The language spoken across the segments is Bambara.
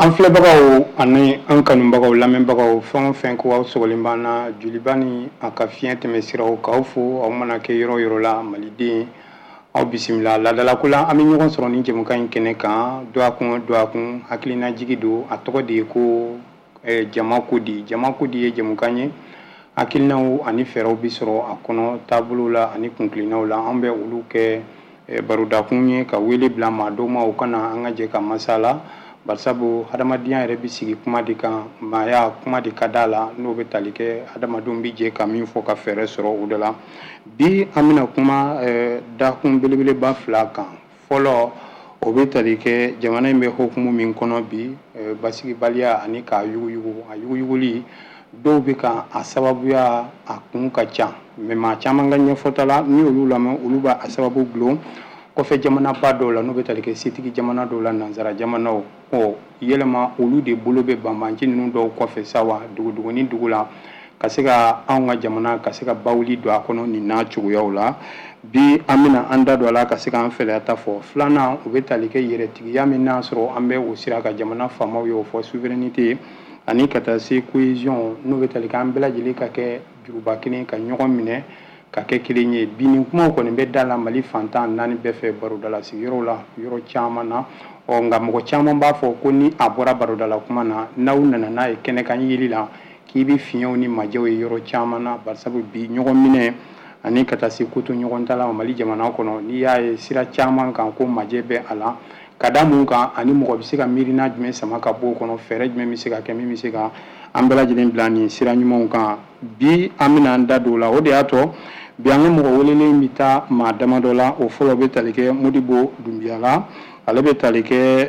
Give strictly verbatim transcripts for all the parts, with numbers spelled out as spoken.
an filɛbagaw ani an kanubagaw lamɛnbagaw fɛn o fɛn ko aw sɔgɔlen b'an na Joliba ni a ka fiɲɛ tɛmɛ siraw k'aw fo aw mana kɛ yɔrɔ yɔrɔ la maliden aw bisimila laadalako la an bɛ ɲɔgɔn sɔrɔ ni jɛmukan in kɛnɛ kan do a kun do a kun hakilina jigi don a tɔgɔ de ye ko jama kodi jama kodi ye jɛmukan ye hakilinaw ani fɛɛrɛw bi sɔrɔ a kɔnɔ taabolo la ani kuntilinaw la an bɛ olu kɛ barodakun ye ka wele bila maa dɔw ma u kana an ka jɛ ka masala barisabu hadamadenya yɛrɛ bi sigi kuma de kan maaya kuma de ka da la n'o bɛ tali kɛ hadamadenw bi jɛ ka min fɔ ka fɛɛrɛ sɔrɔ o de la bi an bɛna kuma dakun belebeleba fila kan fɔlɔ o bɛ tali kɛ jamana in bɛ hokumu min kɔnɔ bi basigibaliya ani k'a yuguyugu a yuguyuguli dɔw bɛ ka a sababuya a kun ka ca mais maa caman ka ɲɛfɔta la ni olu lamɛn olu b'a sababu gulon kɔfɛ jamanaba dɔw la n'u bɛ tali kɛ setigi jamana dɔw la nanzara jamanaw ɔ yɛlɛma olu de bolo bɛ banbanci ninnu dɔw kɔfɛ sa wa dugudugu ni dugu la ka se ka anw ka jamana ka se ka bawuli don a kɔnɔ nin n'a cogoyaw la bi an bɛna an da don a la ka se k'an fɛlɛyata fɔ filanan u bɛ tali kɛ yɛrɛtigiya min n'a sɔrɔ an bɛ o sira ka jamana faamaw ye o fɔ souveraineté ani ka taa se cohésion n'u bɛ tali kɛ an bɛɛ lajɛlen ka kɛ juruba kelen ka ɲɔgɔn minɛ ka kɛ kelen ye bi nin kumaw kɔni bɛ da la Mali fantan naani bɛɛ fɛ barodala sigiyɔrɔ la yɔrɔ caman na ɔ nka mɔgɔ caman b'a fɔ ko ni a bɔra barodala kuma na n'aw nana n'a ye kɛnɛkan yeli la k'i bɛ fiɲɛw ni majɛw ye yɔrɔ caman na barisabu bi ɲɔgɔn minɛ ani ka taa se koto ɲɔgɔn ta la Mali jamana kɔnɔ n'i y'a ye sira caman kan ko majɛ bɛ a la ka da mun kan ani mɔgɔ bɛ se ka miirina jumɛn sama ka bɔ o kɔnɔ fɛɛrɛ jumɛn bɛ se ka kɛ min bɛ se ka an bɛɛ lajɛlen bila nin sira ɲumanw kan bi an bɛna an da don o la o de y'a tɔ bi an ka mɔgɔ welelen bɛ taa maa damadɔ la o fɔlɔ bɛ tali kɛ Modibo Dunbiya la ale bɛ tali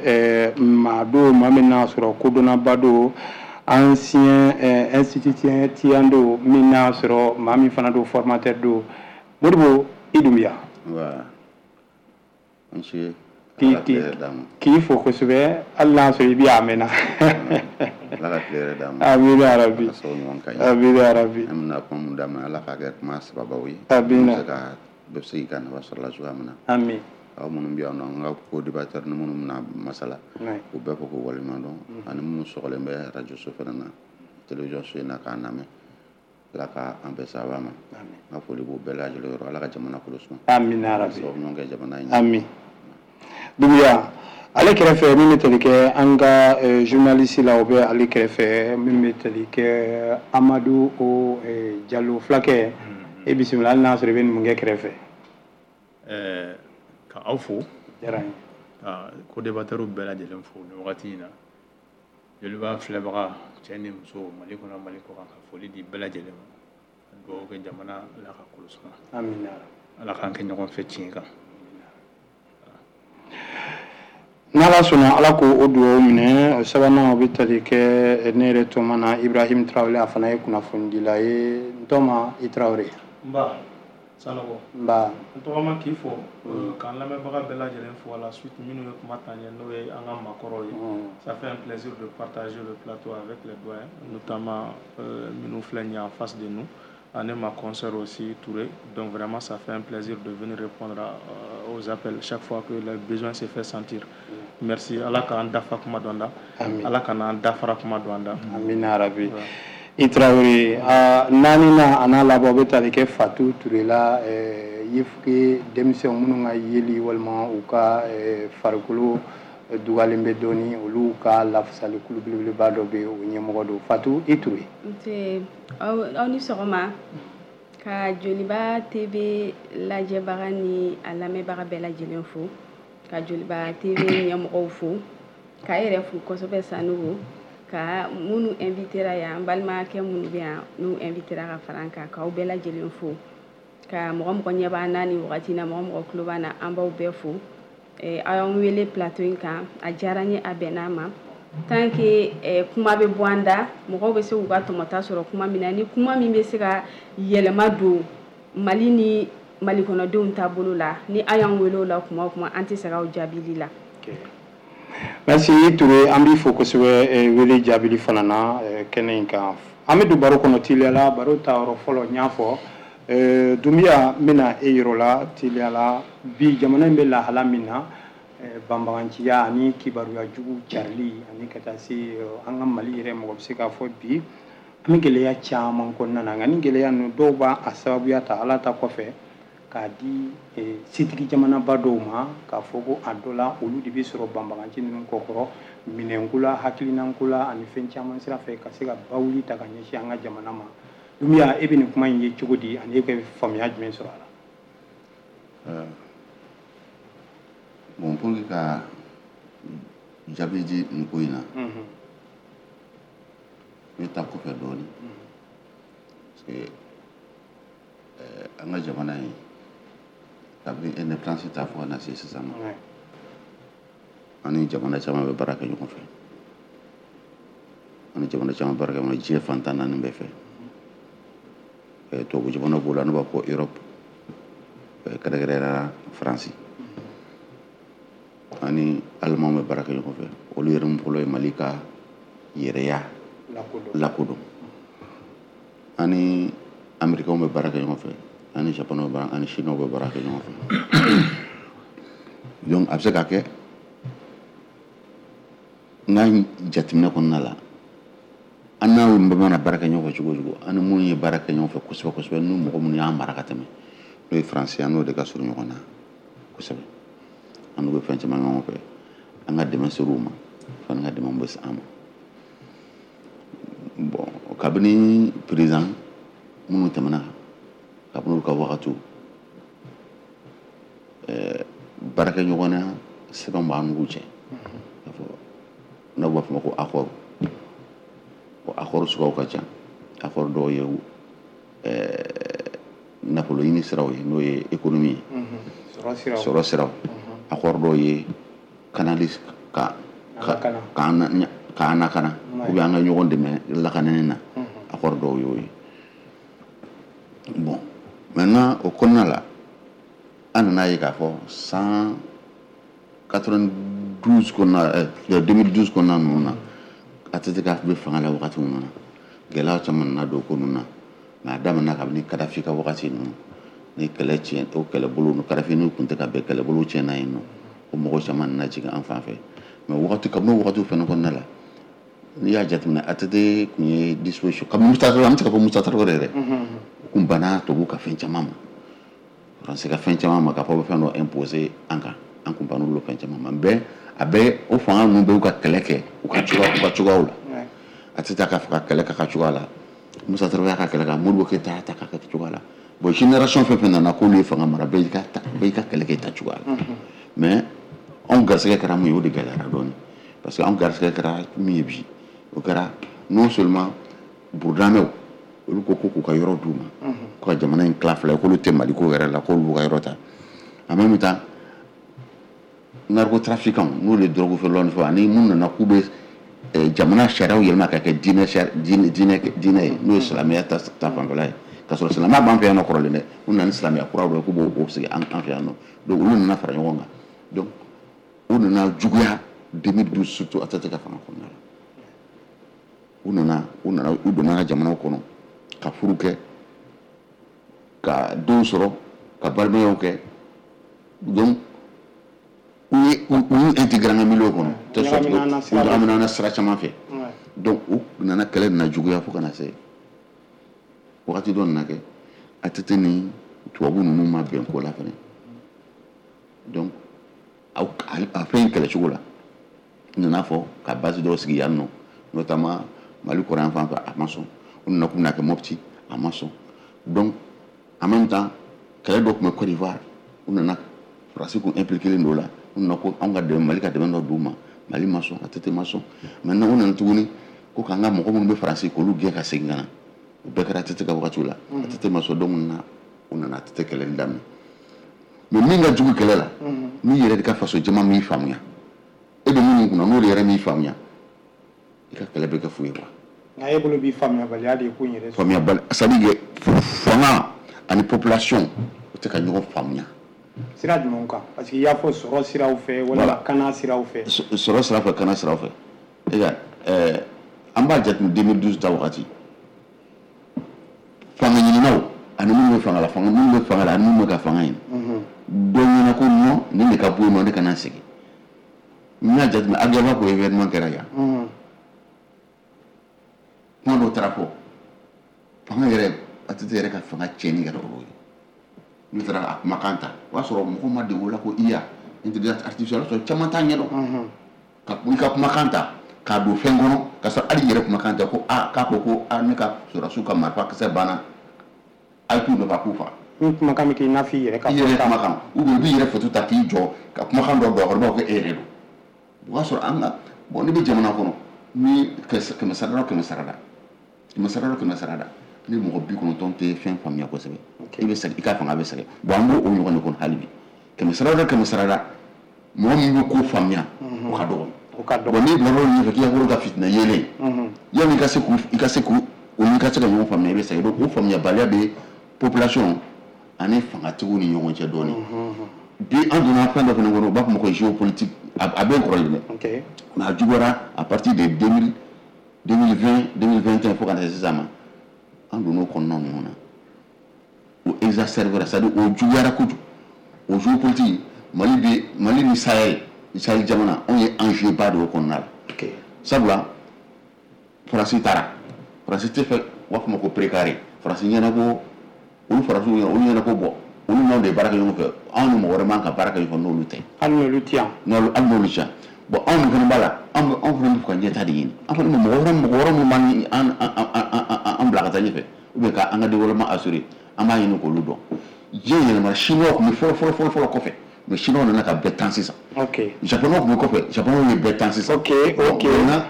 kɛ maa don maa min n'a sɔrɔ kodɔnnaba don ancien institution don min n'a sɔrɔ maa min fana don formateur don Modibo i Dunbiya. K'i fo kosɛbɛ hali n'a sɔrɔ i bɛ a mɛnna. Ala ka tile yɛrɛ d'an ma. Amina yarabi. Ala ka sababu ɲuman k'an ye. Amina yarabi. An bɛna kuma min daminɛ Ala k'a kɛ kuma sababaw ye. Amina. Bɛ se ka bɛ se ka nafa sɔrɔ la cogoya min na. Ami. Aw minnu bɛ yan nɔ an ka co-débatteur ni minnu bɛna masala. U bɛɛ fɔ ko waleɲuman dɔn ani minnu sɔgɔlen bɛ radio so fana na télévision so in na k'a lamɛn. Ala ka an bɛɛ sababa ma. Amin. N ka foli b'u bɛɛ lajɛlen yɔrɔ Ala ka jamana kolo suma. Amina yarabi. Sababu ɲuman kɛ jamana in. Ami. Dunbiya ale kɛrɛfɛ min bɛ tali kɛ an ka journaliste la o bɛ ale kɛrɛfɛ min bɛ tali kɛ Amadu o Jalo fulakɛ e bisimila hali n'a sɔrɔ i bɛ numukɛ kɛrɛfɛ. Ɛɛ ka aw fo. Diyara n ye. Ka co-débatteur bɛɛ lajɛlen fo nin wagati in na Joliba filɛbaga cɛ ni muso Mali kɔnɔ Mali kɔ kan ka foli di bɛɛ lajɛlen ma ka dugawu kɛ jamana Ala ka kolo suma. Amina. Ala k'an kɛ ɲɔgɔn fɛ tiɲɛ kan. N'Ala sɔnna Ala ko o dugawu minɛ sabanan o bɛ tali kɛ ne yɛrɛ tɔma na Ibrahim Traoré a fana ye kunnafonidila ye n tɔma i Traoré. Nba Sanogo. Nba. N tɔgɔma k'i fɔ k'an lamɛnbaga bɛɛ lajɛlen fo à la suite minnu ye kuma ta ɲɛ n'o ye an ka maakɔrɔw ye. Ça fait un plaisir de partager le plateau avec les doyens notamment minnu filɛ nin ye en face de nous. Ani ma consoeur aussi Touré. Donc vraiment ça fait un plaisir de venir répondre à, aux appels chaque fois que le besoin se fait sentir. Merci. Ala k'an dafa kuma dɔn da. Ala kan'an dafara kuma dɔn da. Amina yarabi. I Traoré naani na a n'a laban o bɛ tali kɛ Fatu Touré la Yifuke denmisɛnw minnu ka yeli walima u ka farikolo dugalen bɛ dɔɔni olu ka lafasali kulu belebeleba dɔ bɛ o ɲɛmɔgɔ don Fatu i Touré. Nse aw ni sɔgɔma ka Joliba T V lajɛbaga ni a lamɛnbaga bɛɛ lajɛlen fo ka Joliba T V ɲɛmɔgɔw fo ka yɛrɛ fo kosɛbɛ Sanogo ka minnu invitera yan n balimakɛ minnu bɛ yan n'u invitera ka fara an kan k'aw bɛɛ lajɛlen fo ka mɔgɔ mɔgɔ ɲɛ b'an na nin wagati na mɔgɔ mɔgɔ tulo b'an na an b'aw bɛɛ fo aw y'an wele plateau in kan a diyara n ye a bɛnn'a ma tant que kuma bɛ bɔ an da mɔgɔw bɛ se k'u ka tɔmɔta sɔrɔ kuma min na ni kuma min bɛ se ka yɛlɛma don Mali ni Mali kɔnɔdenw taabolo la ni a y'an wele o la kuma o kuma an tɛ se k'aw jaabili la. Merci Touré an b'i fo kosɛbɛ wele jaabili fana na kɛnɛ in kan an bɛ don baro kɔnɔ teliya la baro ta yɔrɔ fɔlɔ n y'a fɔ Dunbiya n bɛna e yɔrɔ la teliya la bi jamana in bɛ lahala min na banbaganciya ani kibaruya jugu carili ani ka taa se an ka Mali yɛrɛ mɔgɔ bɛ se k'a fɔ bi an bɛ gɛlɛya caman kɔnɔna na nka ni gɛlɛya ninnu dɔw b'a a sababuya ta Ala ta kɔfɛ k'a di setigi jamanaba dɔw ma k'a fɔ ko a dɔ la olu de bɛ sɔrɔ banbaganci ninnu kɔkɔrɔ minɛnko la hakilinako la ani fɛn caman sira fɛ ka se ka bawuli ta ka ɲɛsin an ka jamana ma Dumbuya e bɛ nin kuma in ye cogo di ani e bɛ faamuya jumɛn sɔrɔ a la. Bon, pour que jaabi di nin ko in na n bɛ taa kɔfɛ dɔɔni parce que an ka jamana in kabini indépendance ta fɔ ka na se sisan ma an ni jamana caman bɛ baara kɛ ɲɔgɔn fɛ an ni jamana caman baara kɛ ɲɔgɔn fɛ diɲɛ fantan naani bɛɛ fɛ tubabu jamana b'o la n'o b'a fɔ Europe kɛrɛnkɛrɛnnenya Faransi ani Alimanw bɛ baara kɛ ɲɔgɔn fɛ olu yɛrɛ min fɔlɔ ye Mali ka yɛrɛya lakodɔn ani Américains bɛ baara kɛ ɲɔgɔn fɛ ani Japonais bɛ ani Chinois bɛ baara kɛ ɲɔgɔn fɛ donc a bɛ se ka kɛ n ka jateminɛ kɔnɔna la an n'aw bɛɛ mana baara kɛ ɲɔgɔn fɛ cogo o cogo an ni minnu ye baara kɛ ɲɔgɔn fɛ kosɛbɛ kosɛbɛ n'u mɔgɔ minnu y'an mara ka tɛmɛ n'o ye Faransi an n'o de ka surun ɲɔgɔn na kosɛbɛ an n'u bɛ fɛn caman ɲɔgɔn fɛ an ka dɛmɛ ser'u ma fana ka dɛmɛ bɛ se an ma bon kabini président minnu tɛmɛna kabini olu ka wagatiw ɛɛ baarakɛ ɲɔgɔn na sɛbɛn b'an n'u cɛ k'a fɔ n'aw b'a fɔ ma ko accord o accord suguyaw ka ca accord dɔw ye ɛɛ nafolo ɲini siraw ye n'o ye économie ye sɔrɔ siraw accord dɔw ye canalise ka k'an lakana ou bien an ka ɲɔgɔn dɛmɛ lakanani na accord dɔw y'o ye bon maintenant o kɔnɔna la an nana ye k'a fɔ cent quatre-vingt-douze kɔnɔna ɛɛ deux mille douze kɔnɔna ninnu na A T T K bɛ fanga la wagati minnu na gɛlɛya caman nana don ko ninnu na mais a daminɛna kabini Kadafi ka wagati ninnu ni kɛlɛ tiɲɛ o kɛlɛbolo ni Kadafi n'u tun tɛ ka bɛn kɛlɛbolo tiɲɛna yen nɔ o mɔgɔ caman nana jigin an fan fɛ mais wagati kabini o wagatiw fana kɔnɔna la n'i y'a jateminɛ A T T tun ye disposition kabini Musa Tarawele an bɛ se ka fɔ Musa Tarawele yɛrɛ o tun banna tubabuw ka fɛn caman ma Faransi ka fɛn caman ma k'a fɔ bɛ fɛn dɔ imposer an kan an tun banna olu fɛn caman ma bɛɛ a bɛ o fanga ninnu bɛ u ka kɛlɛ kɛ u ka cogoya u ka cogoyaw la A T T k'a fɔ ka kɛlɛ kɛ ka cogoya la Musa Tarawele y'a ka kɛlɛ kɛ Modibo Keyita y'a ta k'a kɛ cogoya la bon génération fɛn fɛn nana k'olu ye fanga mara bɛɛ y'i ka ta bɛɛ y'i ka kɛlɛ kɛ ta cogoya la mais anw garisɛgɛ kɛra mun ye o de gɛlɛyara dɔɔni parce que anw garisɛgɛ kɛra min ye bi o kɛra non seulement burudamɛw olu ko ko k'u ka yɔrɔ d'u ma ko ka jamana in tila fila ye k'olu tɛ Mali ko yɛrɛ la k'olu b'u ka yɔrɔ ta en même temps narcotrafiquants n'olu ye drogue feerelaw ni fɛnw ani minnu nana k'u bɛ jamana sariyaw yɛlɛma ka kɛ diinɛ diinɛ diinɛ ye n'o ye silamɛya ta ta fanfɛla ye k'a sɔrɔ silamɛya b'an fɛ yan nɔ kɔrɔlen dɛ u nana ni silamɛya kuraw dɔ ye k'u b'o sigi an fɛ yan nɔ donc olu nana fara ɲɔgɔn kan donc u nana juguya deux mille douze surtout A T T ka fanga kɔnɔna la u nana u nana u donna an ka jamanaw kɔnɔ ka furu kɛ ka denw sɔrɔ ka balimayaw kɛ donc u ye u y'u intégré an ka milieu kɔnɔ telle sorte que u ɲagamina an na sira caman fɛ donc u nana kɛlɛ nana juguya fo ka na se wagati dɔ nana kɛ A T T ni tubabu ninnu ma bɛn ko la fɛnɛ donc a fɛn in kɛlɛ cogo la u nana fɔ ka base dɔw sigi yan nɔ notamment Mali kɔrɔ yan fan fɛ a ma sɔn u nana k'u bɛna kɛ Mopti a ma sɔn donc en même temps kɛlɛ dɔ tun bɛ Côte d'Ivoire u nana Faransi kun impliqué len don o la u nana ko anw ka dɛmɛ Mali ka dɛmɛ dɔ d'u ma Mali ma sɔn A T T ma sɔn maintenant u nana tuguni ko k'an ka mɔgɔ minnu bɛ Faransi k'olu gɛn ka segin ka na o bɛɛ kɛra A T T ka wagatiw la A T T ma sɔn donc na u nana A T T kɛlɛli daminɛ mais min ka jugu kɛlɛ la n'i yɛrɛ de ka faso jama m'i faamuya e bɛ minnu kunna n'o de yɛrɛ m'i faamuya i ka kɛlɛ bɛ kɛ fu ye quoi. nka e bolo b'i faamuyabaliya de ye ko in yɛrɛ sɔrɔ. faamuyabali c'est à dire que fanga ani population o tɛ ka ɲɔgɔn faamuya. sira jumɛn kan parce que i y'a fɔ sɔrɔ siraw fɛ wala kana siraw fɛ. sɔrɔ sira fɛ kana siraw fɛ e ka ɛɛ an b'a jateminɛ deux mille douze ta wagati fanga ɲininaw ani minnu bɛ fanga la fanga minnu bɛ fanga la ani minnu bɛ ka fanga ɲini dɔ ɲɛna ko non nin de ka bɔ yen nɔ ne kana segin n'a jate a gaba ko événement kɛra yan kuma dɔ taara fɔ fanga yɛrɛ a tɛ yɛrɛ ka fanga tiɲɛni kɛra o ye n'u taara a kumakan ta o y'a sɔrɔ mɔgɔ ma dege o la ko I A intelligence artificielle sɔrɔ caman t'a ɲɛdɔn ka i ka kumakan ta k'a don fɛn kɔnɔ ka sɔrɔ hali yɛrɛ kumakan ta ko a k'a ko ko a ne ka sɔrɔsiw ka marifa kisɛ banna a ye t'u nɔfɛ k'u faga. Ni kumakan bɛ kɛ i n'a fɔ i yɛrɛ ka i yɛrɛ kumakan ou bien i b'i yɛrɛ foto ta k'i jɔ ka kumakan dɔ don a kɔrɔ i b'a fɔ ko e yɛrɛ don o y'a sɔrɔ an ka bon ne bɛ jamana kɔnɔ ni kɛmɛ sara la kɛmɛ sara la kɛmɛ sara la kɛmɛ sara la ni mɔgɔ bi kɔnɔntɔn tɛ fɛn faamuya kosɛbɛ i bɛ sɛgɛn i ka fanga bɛ sɛgɛn bon an b'o o ɲɔgɔn de kɔnɔ hali bi kɛmɛ sara la kɛmɛ sara la mɔgɔ min bɛ ko faamuya o ka dɔgɔ o ka dɔgɔ bon n'i bila l'o ɲɛfɛ k'i ka wolo ka fitina yelen yanni i ka se k'u i ka se k'u o ni ka se ka ɲɔgɔn faamuya i bɛ sɛgɛn donc o faamuyabaliya bɛ population ani fangatigiw ni ɲɔgɔn cɛ dɔɔnin bi an donna fɛn dɔ fana kɔnɔ u b'a fɔ ma ko géopolitique a bɛ n kɔrɔlen dɛ mais a juguyara à partir de deux mille vingt deux mille vingt et un fo ka na se sisan ma an donna o kɔnɔna ninnu na o exacerbera c'est-à-dire o juguyara kojugu o géopolitique Mali bɛ Mali ni Sahel Sahel jamana anw ye enjeu ba de o kɔnɔna la sabula Faransi taara Faransi tɛ fɛ u b'a fɔ ma ko précaré Faransi ɲɛna ko olu farasiw ɲɛna olu ɲɛna ko bɔ olu n'anw de ye baara kɛ ɲɔgɔn fɛ anw ni mɔgɔ wɛrɛ man ka baara kɛ ɲɔgɔn fɛ n'olu tɛ hali n'olu tɛ yan hali n'olu tɛ yan bon anw min fana b'a la anw anw fana bɛ fɛ ka ɲɛta de ɲini an fana mɔgɔ wɛrɛ mɔgɔ wɛrɛ min b'an an an bila ka taa ɲɛfɛ ou bien k'an ka développement assurer an b'a ɲini k'olu dɔn diɲɛ yɛlɛma chinois tun bɛ fɔlɔ fɔlɔ fɔlɔ fɔlɔ kɔfɛ mais chinois nana ka bɛɛ tan sisan japonais tun bɛ kɔfɛ japonais ye bɛɛ tan sisan ok ok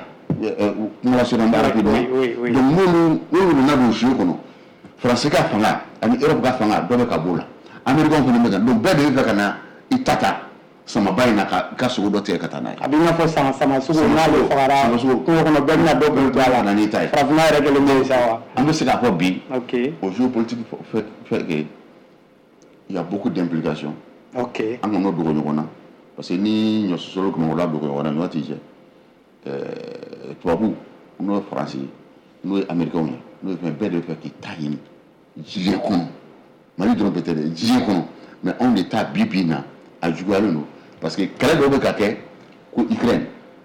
kuma lasurunya n b'a rapide donc n'olu n'olu nana don jeu kɔnɔ Faransi ka fanga ani Europe ka fanga dɔ bɛ ka b'o la Américains fana bɛ ka donc bɛɛ de bɛ fɛ ka na i ta ta samaba in na ka ka sogo dɔ tigɛ ka taa n'a ye. A bɛ i n'a fɔ sama sama sugu n'ale fagara kungo kɔnɔ bɛɛ bɛna dɔ bɛɛ bila la na n'i ta ye. Farafinna yɛrɛ kɛlen bɛ sa wa. An bɛ se k'a fɔ bi. Ok. Au géopolitique fait fait que il y a beaucoup d'implications. Ok. An kana dogo ɲɔgɔn na parce que ni ɲɔsɔsɔrɔ kɛmɛ wula dogo ɲɔgɔn na ɲɔ t'i jɛ. Ɛɛ tubabu n'o ye Faransi ye n'o ye Américains ye n'o ye fɛn bɛɛ de bɛ fɛ k'i ta ɲini diɲɛ kɔnɔ Mali dɔrɔn peut être diɲɛ kɔnɔ mais anw de ta bi bi in na a juguyalen don parce que kɛlɛ dɔw bɛ ka kɛ ko Ukraine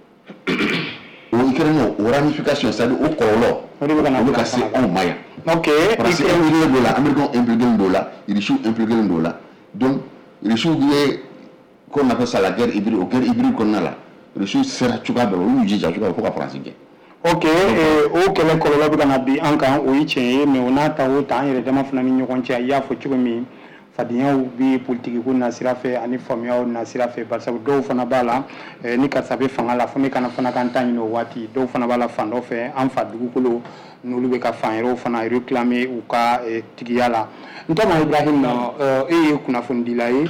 o Ukraine o ramification c'est à dire o kɔlɔlɔ o bɛ ka se anw ma yan. Ok. Parce que impliqué dɔ la Américains impliqué dɔ la Russes impliqué dɔ la donc Russes ye qu'on appelle ça la guerre hybride o guerre hybride kɔnɔna la Russes sera cogoya bɛɛ olu y'u jija cogoya bɛɛ fo ka Faransi gɛn. Ok o kɛlɛ kɔlɔlɔ bɛ ka na bi an kan o ye tiɲɛ ye mais o n'a ta o ta an yɛrɛ dama fana ni ɲɔgɔn cɛ i y'a fɔ cogo min fadenya bɛ politiki ko na sira fɛ ani faamuyaw na sira fɛ parce que dɔw fana b'a la ni karisa bɛ fanga la fo ne kana fana kan ta ɲini o waati dɔw fana b'a la fan dɔ fɛ an fa dugukolo n'olu bɛ ka fan yɛrɛw fana réclamer u ka tigiya la n tɔgɔ Ibrahim e ye kunnafonidila ye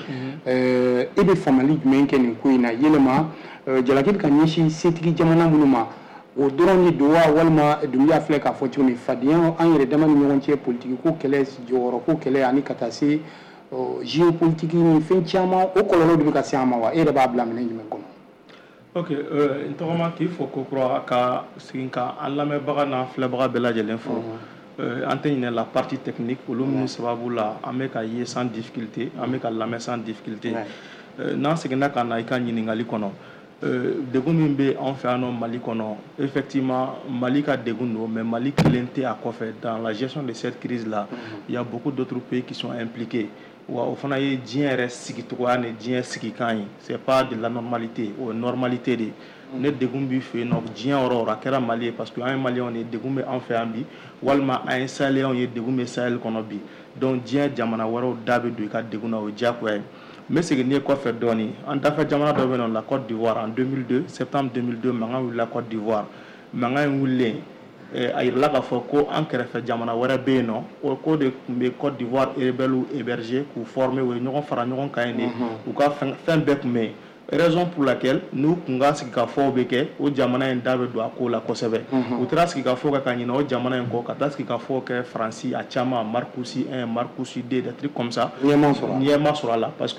e bɛ faamuyali jumɛn kɛ nin ko in na yɛlɛma jalaki bɛ ka ɲɛsin setigi jamana minnu ma o dɔrɔn de don wa walima dunya filɛ k'a fɔ cogo min fadenya an yɛrɛ dama ni ɲɔgɔn cɛ politiki ko kɛlɛ jɔyɔrɔ ko kɛlɛ ani ka taa se géopolitique ni fɛn caman o kɔlɔlɔ de bɛ ka se an ma wa e yɛrɛ b'a bila minɛ jumɛn kɔnɔ. Ok n tɔgɔma k'i fɔ ko kura ka segin ka an lamɛnbaga n'an filɛbaga bɛɛ lajɛlen fɔ an tɛ ɲinɛ la partie technique olu minnu sababu la an bɛ ka ye sans difficulté an bɛ ka lamɛn sans difficulté n'an seginna ka na i ka ɲininkali kɔnɔ degun min bɛ an fɛ yan nɔ Mali kɔnɔ effectivement Mali ka degun don mais Mali kelen tɛ a kɔfɛ dans la gestion de cette crise là il y a beaucoup d'autres pays qui sont impliqués wa o fana ye diɲɛ yɛrɛ sigicogoya ni diɲɛ sigikan ye c'est pas de la normalité o ye normalité de ne degun b'i fɛ yen nɔ diɲɛ yɔrɔ o yɔrɔ a kɛra Mali ye parce que an ye Maliyɛnw ye degun bɛ an fɛ yan bi walima an ye Saheliens ye degun bɛ Sahel kɔnɔ bi donc diɲɛ jamana wɛrɛw da bɛ don i ka degun na o ye diyagoya ye. N bɛ segin n'i ye kɔfɛ dɔɔni an dafɛ jamana dɔ bɛ yen nɔ la Côte d'Ivoire en deux mille deux septembre deux mille deux mankan wulila Côte d'Ivoire mankan in wulilen a yirala k'a fɔ ko an kɛrɛfɛ jamana wɛrɛ bɛ yen nɔ o ko de tun bɛ Côte d'Ivoire rebelles héberger k'u former u ye ɲɔgɔn fara ɲɔgɔn kan yen de u ka fɛn bɛɛ tun bɛ yen raison pour laquelle n'u kun ka sigi ka fɔw bɛ kɛ o jamana in da bɛ don a ko la kosɛbɛ u taara sigi ka fɔ kɛ ka ɲinɛ o jamana in kɔ ka taa sigi ka fɔ kɛ Faransi a caman Marcus un Marcus deux des trucs comme ça ɲɛma sɔrɔ a la parce que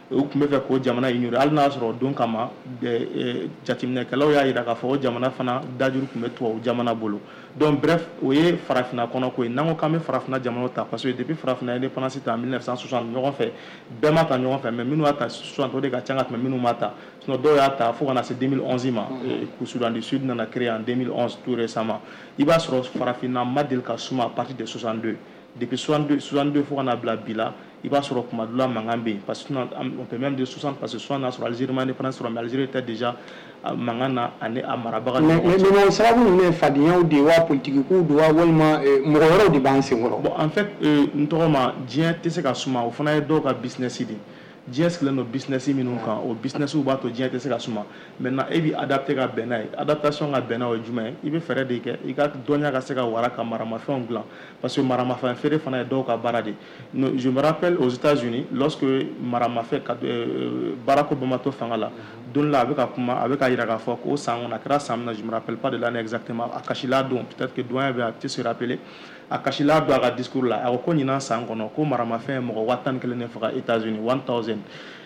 u tun bɛ fɛ k'o jamana ignorer hali n'a sɔrɔ don kama jateminɛkɛlaw y'a jira k'a fɔ o jamana fana dajuru tun bɛ tubabu jamana bolo donc bref o ye farafinna kɔnɔ ko ye n'an ko k'an bɛ farafinna jamanaw ta parce que depuis farafinna indépendance ta en mille neuf cent soixante ɲɔgɔn fɛ bɛɛ ma ta ɲɔgɔn fɛ mais minnu y'a ta soixante o de ka ca ka tɛmɛ minnu ma ta sinon dɔw y'a ta fo ka na se deux mille onze ma Soudan du Sud nana créé en deux mille onze tout récemment i b'a sɔrɔ farafinna ma deli ka suma à partir de soixante-deux depuis soixante-deux soixante-deux fo ka na bila bi la i b'a sɔrɔ kuma dɔ la mankan bɛ yen parce que on peut même dire soixante parce que soixante n'a sɔrɔ Algérie ma indépendance sɔrɔ mais Algérie était déjà mankan na ani a marabaga mais mais sababu ninnu ye fadenyaw de ye wa politikiw de wa walima mɔgɔ wɛrɛw de b'an senkɔrɔ bon en fait n tɔgɔ ma diɲɛ tɛ se ka suma o fana ye dɔw ka business de diɲɛ sigilen don business minnu kan o business b'a to diɲɛ tɛ se ka suma maintenant e b'i adapter ka bɛn n'a ye adaptation ka bɛn n'a ye jumɛn ye i bɛ fɛɛrɛ de kɛ i ka dɔnniya ka se ka wara ka maramafɛnw dilan parce que maramafɛn feere fana ye dɔw ka baara de je me rappelle aux États-Unis lorsque maramafɛn Barack Obama to fanga la don la a bɛ ka kuma a bɛ ka jira k'a fɔ ko san kɔnɔ a kɛra san min na je me rappelle pas de l'année exactement a kasila don peut-être que doyen bɛ a tɛ se rappeler a kasila don a ka discours la a ko ko ɲinan san kɔnɔ ko maramafɛn ye mɔgɔ waa tan ni kelen de faga États-Unis one thousand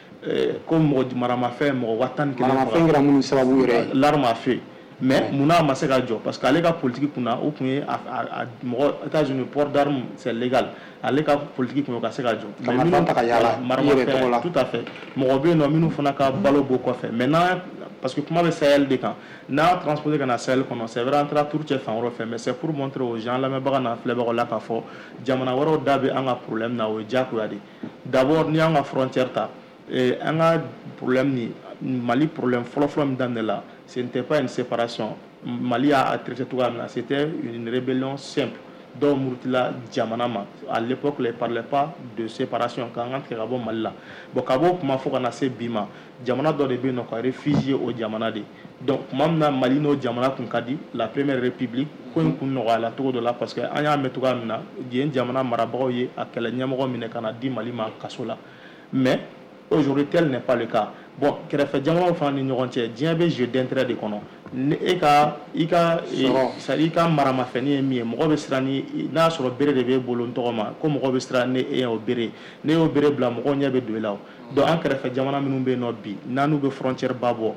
ko mɔgɔ maramafɛn mɔgɔ waa tan ni kelen faga maramafɛn kɛra minnu sababu yɛrɛ ye l'arme à feu mais munna a ma se ka jɔ parce que ale ka politique kunna o tun ye mɔgɔ États-Unis port d'arme c'est légal ale ka politique kun ye ka se ka jɔ mais minnu ta ka yaala maramafɛn tout à fait mɔgɔ bɛ yen nɔ minnu fana ka balo b'o kɔfɛ maintenant parce que kuma bɛ Sahel de kan n'a transposé ka na Sahel kɔnɔ c'est vrai an taara tour cɛ fan wɛrɛ fɛ mais c'est pour montrer aux gens lamɛnbaga n'a filɛbagaw la k'a fɔ jamana wɛrɛw da bɛ an ka problème na o ye diyagoya de d'abord ni an ka frontière ta an ka problème ni Mali problème fɔlɔ-fɔlɔ min daminɛ la ce n'était pas une séparation Mali y'a traité cogoya min na c'était une rébellion simple dɔw murutila jamana ma à l'époque ils ne parlaient pas de séparation k'an ka tigɛ ka bɔ Mali la bon ka bɔ kuma fo ka na se bi ma jamana dɔ de bɛ yen nɔ ka réfugié o jamana de donc tuma min na Mali n'o jamana kun ka di la première république ko in kun nɔgɔyala cogo dɔ la parce que an y'a mɛn cogoya min na yen jamana marabagaw ye a kɛlɛ ɲɛmɔgɔ minɛ ka na di Mali ma kaso la mais aujourd'hui tel n'est pas le cas bon kɛrɛfɛ jamanaw fana ni ɲɔgɔn cɛ diɲɛ bɛ jeu d'intérêt de kɔnɔ ni e ka i ka i ka maramafɛn ye min ye mɔgɔ bɛ siran ni n'a sɔrɔ bere de b'e bolo n tɔgɔ ma ko mɔgɔ bɛ siran ni e y'o bere ne y'o bere bila mɔgɔw ɲɛ bɛ don i la o donc an kɛrɛfɛ jamana minnu bɛ yen nɔ bi n'an n'u bɛ frontière ba bɔ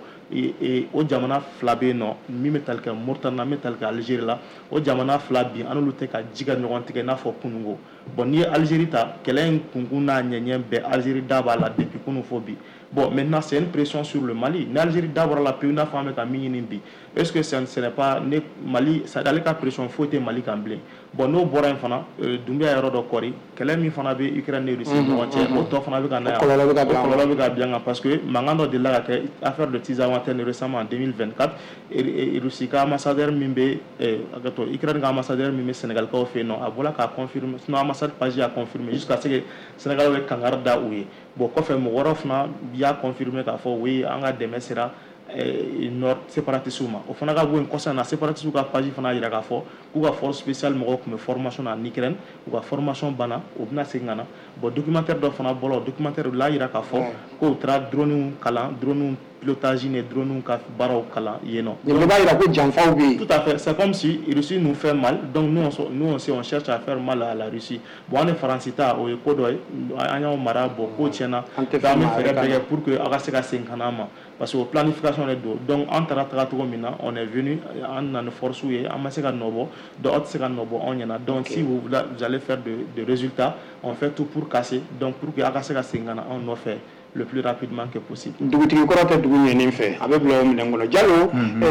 o jamana fila bɛ yen nɔ min bɛ tali kɛ Mauritanie min bɛ tali kɛ Algérie la o jamana fila bi an n'olu tɛ ka ji ka ɲɔgɔn tigɛ i n'a fɔ kununko bon n'i ye Algérie ta kɛlɛ in kunkun n'a ɲɛɲɛ bɛɛ Algérie da b'a la depuis kunun fo bi bon maintenant c'est une pression sur le Mali ni Algérie da bɔra la pewu i n'a fɔ an bɛ ka min ɲini bi est-ce que ce n'est pas ne Mali c'est ale ka pression foyi tɛ Mali kan bilen bon n'o bɔra yen fana Dunbiya yɔrɔ dɔ kɔri kɛlɛ min fana bɛ Ukraine ni Russie ɲɔgɔn cɛ o tɔ fana bɛ ka na yan o kɔlɔlɔ bɛ ka bin an kan parce que mankan dɔ delila ka kɛ affaire de Tizawanten récemment en deux mille vingt-quatre Russie ka ambassadeur min bɛ hakɛto Ukraine ka ambassadeur min bɛ Sénégalikaw fɛ yen nɔ a bɔra k'a confirmer sinon ambassade page y'a confirmer jusqu'à ce que Sénégal bɛ kangari da u ye bon kɔfɛ mɔgɔ wɛrɛw fana y'a confirmer k'a fɔ oui an ka dɛmɛ sera nord séparatiste ma o fana ka bɔ yen kɔsa na séparatiste ka page fana jira k'a fɔ k'u ka force spéciale mɔgɔw tun bɛ formation na en Ukraine u ka formation banna o bɛna segin ka na bon documentaire dɔ fana bɔra o documentaire la jira k'a fɔ k'u taara drone kalan drone pilotage ni drone ka baaraw kalan yen nɔ. Donc b'a jira ko janfaw bɛ yen. Tout à fait, c'est comme si Russie nous fait mal donc nous on nous aussi on cherche à faire mal à la Russie bon an ni Faransi ta o ye ko dɔ ye an y'aw mara bon ko tiɲɛna an bɛ fɛɛrɛ bɛɛ kɛ pour que aw ka se ka segin ka na ma parce que o planification de don donc an taara taga cogo min na on est venu an nana force ye an ma se ka nɔ bɔ donc aw tɛ se ka nɔ bɔ anw ɲɛna donc si vous vous allez faire de de résultats on fait tout pour casser donc pour que aw ka se ka segin ka na anw nɔfɛ le plus rapidement que possible. Dugutigi kɔrɔ tɛ dugu ɲɛnin fɛ a bɛ bila o minɛn kɔnɔ Jalo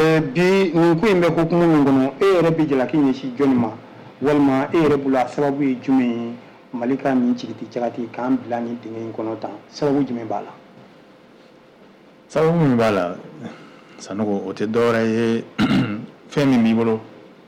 bi nin ko in bɛ hokumu min kɔnɔ e yɛrɛ bɛ jalaki ɲɛsin jɔnni ma walima e yɛrɛ bolo a sababu ye jumɛn ye Mali ka nin jigiti jagati k'an bila nin dingɛ in kɔnɔ tan sababu jumɛn b'a la. Sababu min b'a la Sanogo o tɛ dɔwɛrɛ ye fɛn min b'i bolo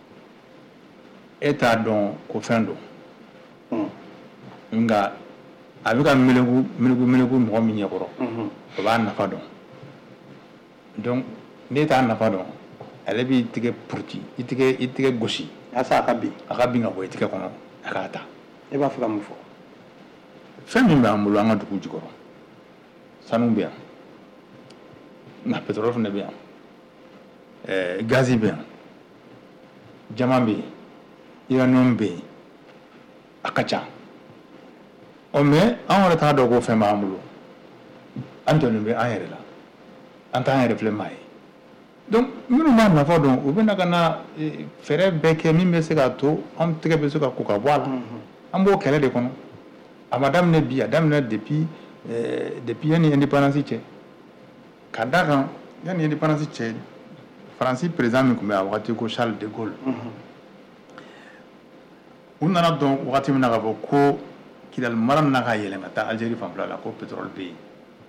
e t'a dɔn ko fɛn don nka a bɛ ka meleku meleku meleku mɔgɔ min ɲɛkɔrɔ o b'a nafa dɔn donc n'e t'a nafa dɔn ale b'i tigɛ puruti i tigɛ i tigɛ gosi yasa a ka bin a ka bin ka bɔ i tigɛ kɔnɔ a k'a ta e b'a fɛ ka mun fɔ fɛn min b'an bolo an ka dugu jukɔrɔ sanu bɛ yan nka pétrole fana bɛ yan ɛɛ gazi bɛ yan jama bɛ yen uranium bɛ yen a ka ca o mais an yɛrɛ t'a dɔn ko fɛn b'an bolo an tɔlen bɛ an yɛrɛ la an t'an yɛrɛ filɛ maa ye donc minnu b'a nafa dɔn u bɛna ka na fɛɛrɛ bɛɛ kɛ min bɛ se k'a to an tɛgɛ bɛ se ka ko ka bɔ a la an b'o kɛlɛ de kɔnɔ a ma daminɛ bi a daminɛ depuis depuis yanni indépendance cɛ ka d'a kan yanni indépendance cɛ faransi président min tun bɛ a wagati ko Charles de Gaulle u nana dɔn wagati min na ka fɔ ko Kidali mara na ka yɛlɛn ka taa Algérie fanfɛla la ko pétrole bɛ yen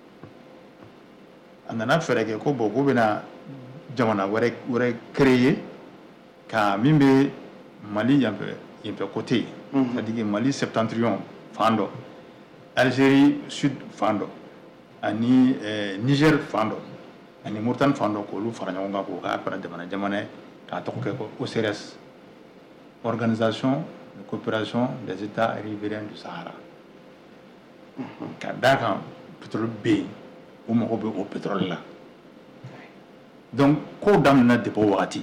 a nana fɛɛrɛ kɛ ko bon k'u bɛna jamana wɛrɛ wɛrɛ créer ka min bɛ Mali yan fɛ yan fɛ côté c'est-à-dire Mali septentrion fan dɔ Algérie sud fan dɔ ani Niger fan dɔ ani Mauritanie fan dɔ k'olu fara ɲɔgɔn kan k'o k'a fara jamana jamana ye k'a tɔgɔ kɛ ko O C R S organisation de coopération des États riverains du Sahara ka d'a kan pétrole bɛ yen u mago bɛ o pétrole la donc kow daminɛna depuis o wagati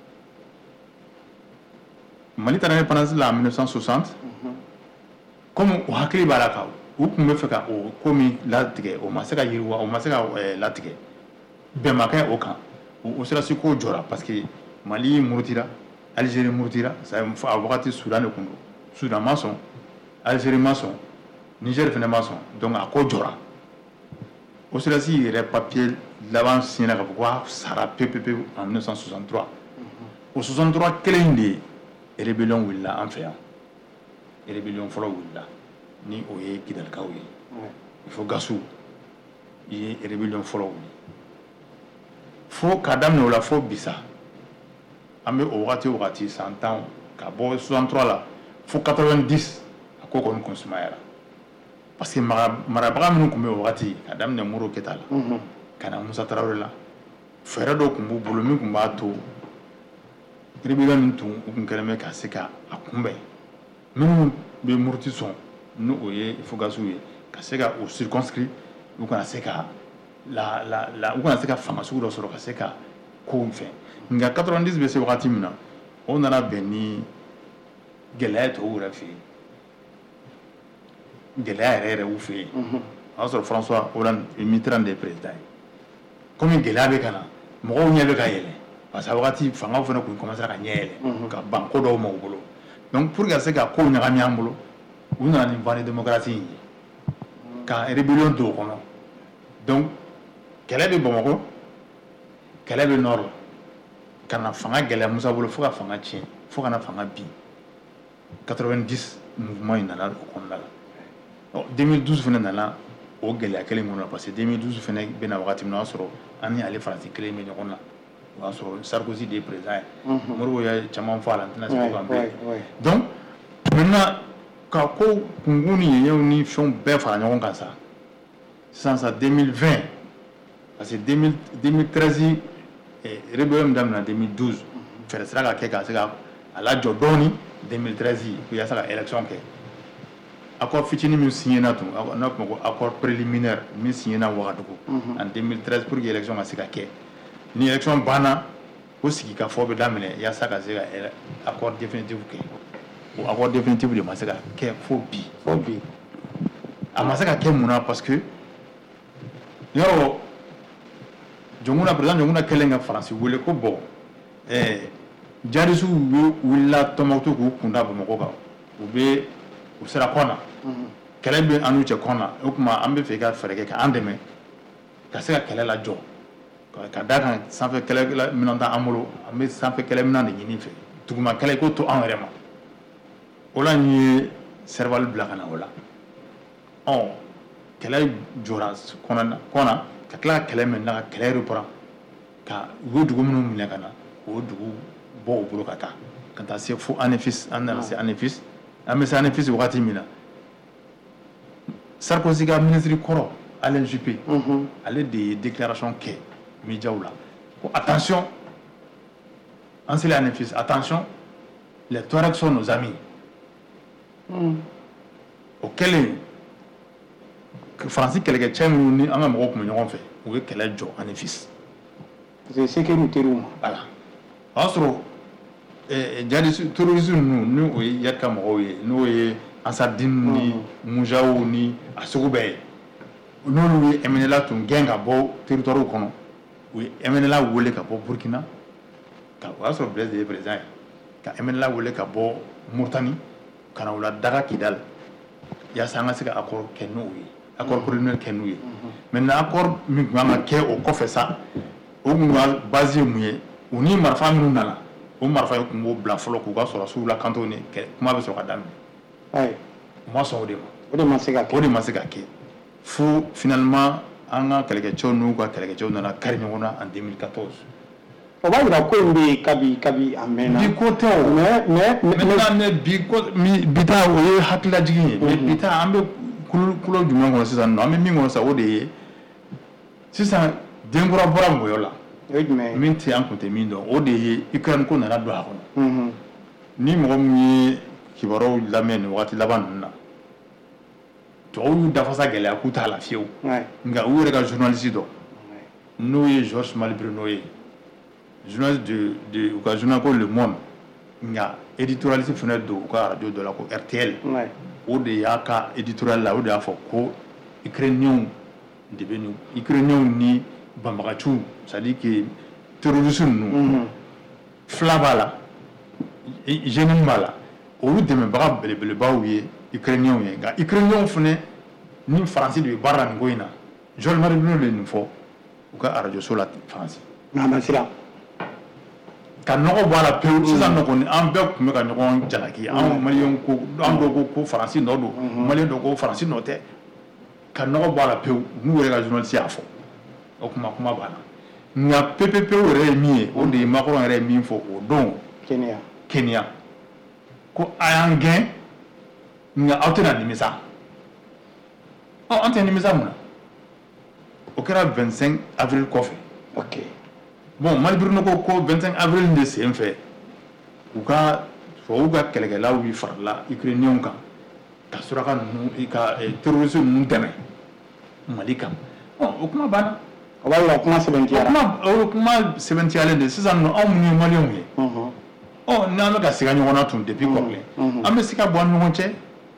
Mali taara indépendance la en mille neuf cent soixante comme o hakili b'a la ka u tun bɛ fɛ ka o ko min latigɛ o ma se ka yiriwa o ma se ka latigɛ bɛn ma kɛ o kan o sera se ko jɔra parce que Mali murutira Algérie murutira a wagati Soudan de tun don Soudan ma sɔn Algérie ma sɔn Niger fana ma sɔn donc a ko jɔra o sera si yɛrɛ papier laban signé ka fɔ ko a sara pepepewu en mille neuf cent soixante-trois o soixante-trois kelen de rébellion wulila an fɛ yan rébellion fɔlɔ wulila ni o ye Kidalikaw ye il faut Gassou i ye rébellion fɔlɔ wuli fo k'a daminɛ o la fo bisa an bɛ o wagati o wagati san tan ka bɔ soixante-trois la fo quatre-vingt-dix a ko kɔni kun sumayara parce que marabaga minnu tun bɛ o wagati ka daminɛ Moro Keyita la ka na Musa Tarawele la fɛɛrɛ dɔw tun b'u bolo min tun b'a to rébellion min tun u tun kɛlen bɛ ka se ka a kunbɛn minnu bɛ muruti sɔn ni o ye Gassou ye ka se ka o circonscrit u kana se ka la la la u kana se ka fanga sugu dɔ sɔrɔ ka se ka kow fɛn nka quatre-vingt-dix bɛ se wagati min na o nana bɛn ni gɛlɛya tɔw yɛrɛ fɛ yen gɛlɛya yɛrɛ yɛrɛ u fɛ yen o y'a sɔrɔ François Hollande Mitterrand de ye président ye komi gɛlɛya bɛ ka na mɔgɔw ɲɛ bɛ ka yɛlɛ parce que a wagati fangaw fana tun commencera ka ɲɛ yɛlɛ ka ban ko dɔw ma u bolo donc pour que ka se ka kow ɲagami an bolo u nana ni voie de démocratie in ye ka rébellion don o kɔnɔ donc kɛlɛ bɛ Bamakɔ kɛlɛ bɛ nord la ka na fanga gɛlɛya Musa bolo fo ka fanga tiɲɛ fo ka na fanga bin quatre-vingt-dix mouvement in nana o kɔnɔna la deux mille douze fana nana o gɛlɛya kelen kɔnɔ parce que deux mille douze fana bɛna wagati min na o y'a sɔrɔ an ni ale Faransi kelen bɛ ɲɔgɔn na o y'a sɔrɔ Sarkozy de ye président ye Modibo ye caman fɔ a la n tɛna se k'o kan bilen donc maintenant ka ko kunkun ni yeyew ni fɛnw bɛɛ fara ɲɔgɔn kan sa sisan sa deux mille vingt parce que deux mille treize rébellion min daminɛ deux mille douze fɛɛrɛ sera ka kɛ ka se ka a lajɔ dɔɔni deux mille treize ko yaasa ka élection kɛ accord fitinin min signé na tun n'a fɔ ko accord préliminaire min signé na Ouagadougou en deux mille treize pour que élection ka se ka kɛ ni élection banna o sigi ka fɔ bɛ daminɛ yaasa ka se ka accord définitif kɛ o accord définitif de ma se ka kɛ fo bi fo bi a ma se ka kɛ mun na parce que yɔrɔ jɔnkuna président jɔnkuna kɛlen ka Faransi wele ko bon ɛɛ jadisiw wulila Tɔnbukutu k'u kun da Bamakɔ kan u bɛ u sera kɔn na kɛlɛ bɛ an n'u cɛ kɔn na o tuma an bɛ fɛ ka fɛɛrɛ kɛ k'an dɛmɛ ka se ka kɛlɛ lajɔ ka d'a kan sanfɛ kɛlɛ minɛn t'an bolo an bɛ sanfɛ kɛlɛ minɛn de ɲini fɛ duguma kɛlɛ k'o to an yɛrɛ ma o la n ye Serval bila ka na o la ɔ kɛlɛ jɔra kɔn na ka tila ka kɛlɛ minɛ ka kɛlɛ reprend ka u ye dugu minnu minɛ ka na o dugu bɔ u bolo ka taa ka taa se fo Anefis an nana se Anefis an bɛ se Anefis wagati min na Sarkozy ka ministre kɔrɔ Alain Juppé ale de ye déclaration kɛ médiaw la ko attention an selen Anefis attention les Touaregs sont nos amis o kɛlen Faransi kɛlɛkɛcɛ minnu ni an ka mɔgɔw tun bɛ ɲɔgɔn fɛ u ye kɛlɛ jɔ Anefis parce que sekɛriw teriw ma voilà o y'a sɔrɔ jihadiste terroriste ninnu ni o ye Yadi ka mɔgɔw ye n'o ye Ansardine ni Mujaw ni a sugu bɛɛ ye n'olu ye M N L A tun gɛn ka bɔ territoire kɔnɔ u ye M N L A wele ka bɔ Burkina ka o y'a sɔrɔ Blaise de ye président ye ka M N L A wele ka bɔ Mauritanie ka na u la daga Kidal yaasa an ka se ka accord kɛ n'u ye accord préliminaire kɛ n'u ye maintenant accord min tun kan ka kɛ o kɔfɛ sa o tun ka base ye mun ye u ni marifa minnu nana o marifa ye tun b'o bila fɔlɔ k'u ka sɔrɔsiw la kanto ni kuma bɛ sɔrɔ ka daminɛ u ma sɔn o de ma o de ma se ka kɛ o de ma se ka kɛ fo finalement an ka kɛlɛkɛcɛw n'u ka kɛlɛkɛcɛw nana kari ɲɔgɔn na en deux mille quatorze o b'a jira ko in bɛ yen kabi kabi a mɛnna bi ko tɛ o mais mais maintenant mais bi ko bi ta o ye hakililajigin ye mais bi ta an bɛ kulo jumɛn kɔnɔ sisan nɔ an bɛ min kɔnɔ sisan o de ye sisan denkura bɔra ngɔyɔ la o ye jumɛn ye min tɛ an kun tɛ min dɔn o de ye Ukraine ko nana don a kɔnɔ ni mɔgɔ min ye kibaruyaw lamɛn nin wagati laban ninnu na tubabuw y'u dafasa gɛlɛya k'u t'a la fiyewu nka u yɛrɛ ka journaliste dɔ n'o ye Georges Malbrunno ye journaliste de de u ka journal ko Le Monde nka éditorialiste fana don u ka radio dɔ la ko R T L o de y'a ka éditorial la o de y'a fɔ ko Ukrainiens de bɛ nin Ukrainiens ni banbagaciw c'est-à-dire que terroristes ninnu fila b'a la jeunes b'a la olu dɛmɛbaga belebelebaw ye Ukrainiens ye nka Ukrainiens fana ni Faransi de bɛ baara la nin ko in na Georges Malbrunno de ye nin fɔ u ka radio so la Faransi n'a ma siran ka nɔgɔ bɔ a la pewu sisan nɔ kɔni an bɛɛ tun bɛ ka ɲɔgɔn jalaki an maliyɛnw ko an dɔw ko ko Faransi nɔ don maliyɛn dɔw ko Faransi nɔ tɛ ka nɔgɔ bɔ a la pewu n'u yɛrɛ ka journaliste y'a fɔ o kuma kuma b'a la nka P P P yɛrɛ ye min ye o de ye Macron yɛrɛ ye min fɔ o don Kenya Kenya ko a y'an gɛn nka aw tɛna nimisa ɔ an tɛ nimisa mun na o kɛra vingt-cinq avril kɔfɛ ok bon Malbrunno ko ko vingt-cinq avril de sen fɛ u ka tubabuw ka kɛlɛkɛlaw bi farala Ukrainiens kan ka suraka ninnu ka terroristes ninnu dɛmɛ Mali kan o kuma banna o b'a jira kuma sɛbɛntiyara o kuma sɛbɛntiyalen de sisan nɔ anw minnu ye maliyɛnw ye ɔ n'an bɛ ka siga ɲɔgɔn na tun depuis kɔrɔlen an bɛ se ka bɔ an ɲɔgɔn cɛ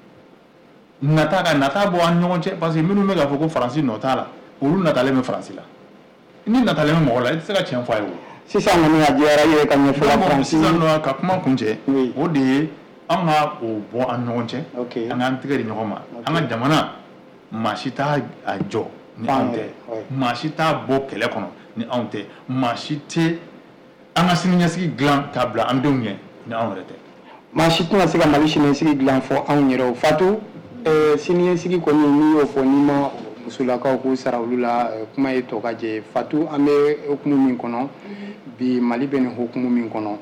nata ka nata bɔ an ɲɔgɔn cɛ parce que minnu bɛ k'a fɔ ko Faransi nɔ t'a la olu natalen bɛ Faransi la ni natalen bɛ mɔgɔ la i tɛ se ka tiɲɛ fɔ a ye o sisan kɔni a diyara i yɛrɛ ka ɲɛfɔla Faransi sisan nɔ ka kuma kuncɛ o de ye an ka o bɔ an ɲɔgɔn cɛ an k'an tɛgɛ di ɲɔgɔn ma an ka jamana maa si t'a a jɔ ni anw tɛ maa si t'a bɔ kɛlɛ kɔnɔ ni anw tɛ maa si tɛ an ka siniɲɛsigi dilan k'a bila an denw ɲɛ ni anw yɛrɛ tɛ maa si tɛna se ka Mali siniɲɛsigi dilan fɔ anw yɛrɛ o Fatu siniɲɛsigi kɔni n'i y'o fɔ n'i ma musolakaw k'u sara olu la kuma ye tɔ ka jɛ Fatu an bɛ hukumu min kɔnɔ bi Mali bɛ nin hukumu min kɔnɔ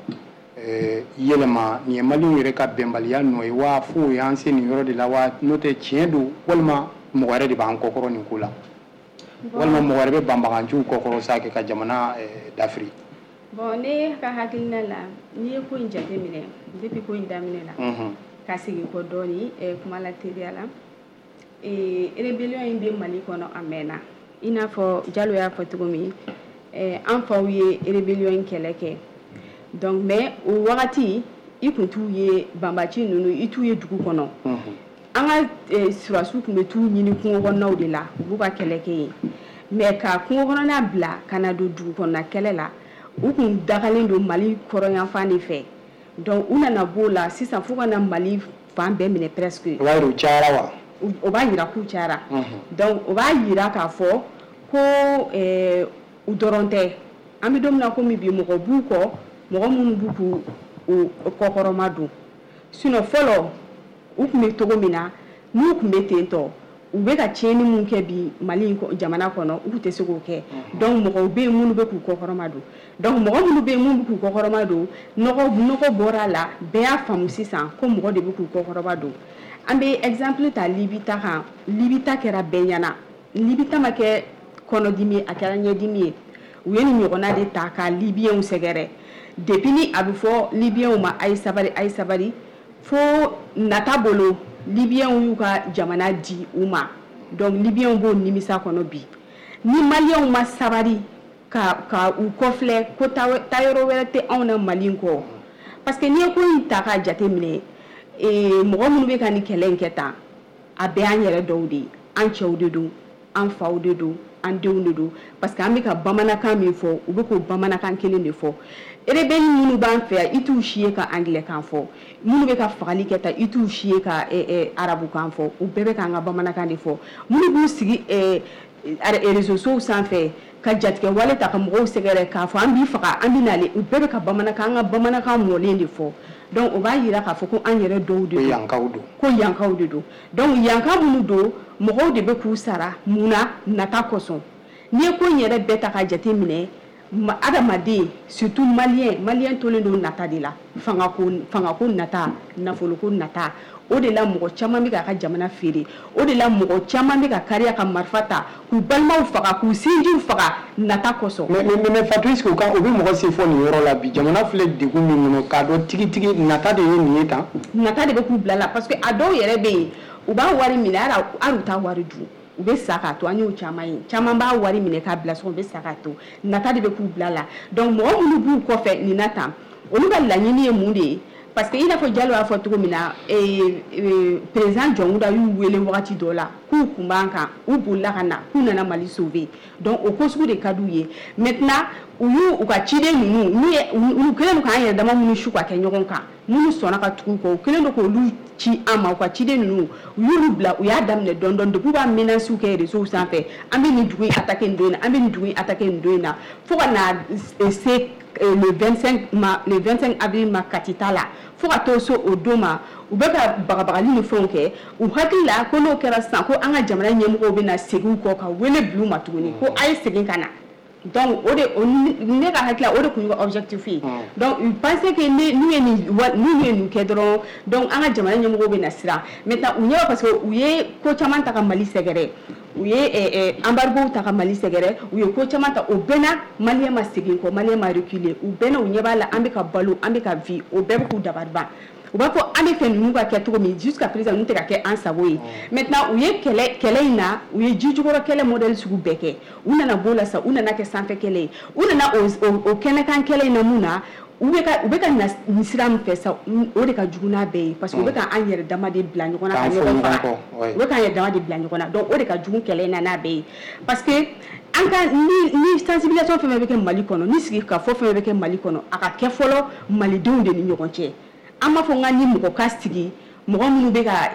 yɛlɛma nin ye Maliɲɛnw yɛrɛ ka bɛnbaliya nɔ ye wa fo y'an se nin yɔrɔ de la wa n'o tɛ tiɲɛ don walima mɔgɔ wɛrɛ de b'an kɔkɔrɔ nin ko la walima mɔgɔ wɛrɛ bɛ banbaganciw kɔkɔrɔ sa kɛ ka jamana dafiri. Bon ne ka hakilina la n'i ye ko in jateminɛ depuis ko in daminɛ la ka segin kɔ dɔɔni kuma la teliya la rébellion in bɛ Mali kɔnɔ a mɛnna i n'a fɔ Jalo y'a fɔ cogo min an faw ye rébellion in kɛlɛ kɛ donc mais o wagati i kun t'u ye banbaci ninnu i t'u ye dugu kɔnɔ an ka surasiw tun bɛ t'u ɲini kungo kɔnɔnaw de la u b'u ka kɛlɛ kɛ yen mais ka kungo kɔnɔna bila ka na don dugu kɔnɔna kɛlɛ la u kun dagalen don Mali kɔrɔyanfan de fɛ donc u nana b'o la sisan fo ka na Mali fan bɛɛ minɛ presque o b'a jira u cayara wa o b'a jira k'u cayara donc o b'a jira k'a fɔ ko u dɔrɔn tɛ an bɛ don min na komi bi mɔgɔ b'u kɔ mɔgɔ minnu b'u k'u kɔkɔrɔma don sinon fɔlɔ u tun bɛ cogo min na n'u tun bɛ ten tɔ u bɛ ka tiɲɛni mun kɛ bi Mali jamana kɔnɔ u tɛ se k'o kɛ donc mɔgɔw bɛ yen minnu bɛ k'u kɔkɔrɔma don donc mɔgɔ minnu bɛ yen minnu bɛ k'u kɔkɔrɔma don nɔgɔ nɔgɔ bɔra a la bɛɛ y'a faamu sisan ko mɔgɔ de bɛ k'u kɔkɔrɔma don an bɛ exemple ta Libi ta kan Libi ta kɛra bɛɛ ɲɛna Libi ta ma kɛ kɔnɔdimi a kɛra ɲɛdimi ye u ye nin ɲɔgɔnna de ta ka Libyɛnw sɛgɛrɛ depuis ni a bɛ fɔ Libyɛnw ma a ye sabali a ye sabali fo nata bolo Libyɛnw y'u ka jamana di u ma donc Libyɛnw b'o nimisa kɔnɔ bi ni Maliyɛnw ma sabari ka ka u kɔfilɛ ko taayɔrɔ wɛrɛ tɛ anw na Mali kɔ parce que n'i ye ko in ta k'a jateminɛ mɔgɔ minnu bɛ ka nin kɛlɛ in kɛ tan a bɛɛ y'an yɛrɛ dɔw de ye an cɛw de don an faw de don an denw de don parce que an bɛ ka bamanankan min fɔ u bɛ k'o bamanankan kelen de fɔ rebelle minnu b'an fɛ yan i t'u si ye ka anglais-kan fɔ minnu bɛ ka fagali kɛ tan i t'u si ye ka arabukan fɔ u bɛɛ bɛ k'an ka bamanankan de fɔ minnu b'u sigi réseaux sociaux sanfɛ ka jatigɛ wale ta ka mɔgɔw sɛgɛrɛ k'a fɔ an b'i faga an bɛ nale u bɛɛ bɛ ka bamanankan an ka bamanankan mɔlen de fɔ donc o b'a yira k'a fɔ ko an yɛrɛ dɔw de don yankaw don ko yankaw de don donc yanka minnu don mɔgɔw de bɛ k'u sara mun na nata kosɔn n'i ye ko in yɛrɛ bɛɛ ta ka jate minɛ adamaden surtout malien malien tolen don nata de la fangako fangako nata nafoloko nata o de la mɔgɔ caman bɛ k'a ka jamana feere o de la mɔgɔ caman bɛ ka kariya ka marifa ta k'u balimaw faga k'u sinjiw faga nata kosɔn. mais mais mais Fatou est-ce que u ka u bɛ mɔgɔ se fɔ nin yɔrɔ la bi jamana filɛ degun min kɔnɔ k'a dɔn tigitigi nata de ye nin ye tan. nata de bɛ k'u bila la parce que a dɔw yɛrɛ bɛ yen u b'a wari minɛ hali u t'a wari dun u bɛ sa k'a to an y'o caman ye caman b'a wari minɛ k'a bila so u bɛ sa k'a to nata de bɛ k'u bila la donc mɔgɔ minnu b'u kɔfɛ nin na tan olu ka laɲini ye mun de ye. parce que i n'a fɔ Jalo y'a fɔ cogo min na président Jɔnkuda y'u wele wagati dɔ la k'u kun b'an kan u bolila ka na k'u nana Mali sauver donc o ko sugu de ka d'u ye maintenant u y'u u ka ciden ninnu n'u ye u kɛlen don k'an yɛrɛ dama minnu su ka kɛ ɲɔgɔn kan minnu sɔnna ka tugu kɔ u kɛlen don k'olu ci an ma u ka ciden ninnu u y'olu bila u y'a daminɛ dɔɔni dɔɔni depuis u b'a menaces kɛ réseau sanfɛ an bɛ nin dugu in attaquer nin don in na an bɛ nin dugu in attaquer nin don in na fo ka na se le vingt-cinq ma le vingt-cinq avril ma katita la fo ka t'o so o don ma u bɛ ka bagabagali ni fɛnw kɛ u hakili la ko n'o kɛra sisan ko an ka jamana ɲɛmɔgɔw bɛ na segin u kɔ ka wele bila u ma tuguni ko a ye segin ka na donc o de ne ka hakili la o de tun y'u ka objectif ye donc u pensait que n'u ye nin n'u ye nin kɛ dɔrɔn donc an ka jamana ɲɛmɔgɔw bɛ na siran maintenant u ɲɛ parce que u ye ko caman ta ka Mali sɛgɛrɛ u ye embargo ta ka Mali sɛgɛrɛ u ye ko caman ta o bɛɛ na malien ma segin kɔ malien ma reculer u bɛɛ na u ɲɛ b'a la an bɛ ka balo an bɛ ka vie o bɛɛ bɛ k'u dabali ban u b'a fɔ an bɛ fɛ ninnu ka kɛ cogo min jusqu'à présent ninnu tɛ ka kɛ an sago ye maintenant u ye kɛlɛ kɛlɛ in na u ye ji jukɔrɔ kɛlɛ modèle sugu bɛɛ kɛ u nana b'o la sa u nana kɛ sanfɛ kɛlɛ ye u nana o o kɛnɛkan kɛlɛ in na mun na u bɛ ka u bɛ ka nin sira min fɛ sa o de ka jugu n'a bɛɛ ye parce que u bɛ ka an yɛrɛ dama de bila ɲɔgɔn na ka ɲɔgɔn faga u bɛ k'an yɛrɛ dama de bila ɲɔgɔn na donc o de ka jugu kɛlɛ in na n'a bɛɛ ye parce que an ka ni ni sensibilisation fɛn fɛn bɛ kɛ Mali kɔnɔ ni sigikafɔ fɛn fɛn bɛ kɛ Mali kɔnɔ a ka kɛ fɔlɔ malidenw de ni ɲɔgɔn cɛ an b'a fɔ n ka ni mɔgɔ ka sigi mɔgɔ minnu bɛ ka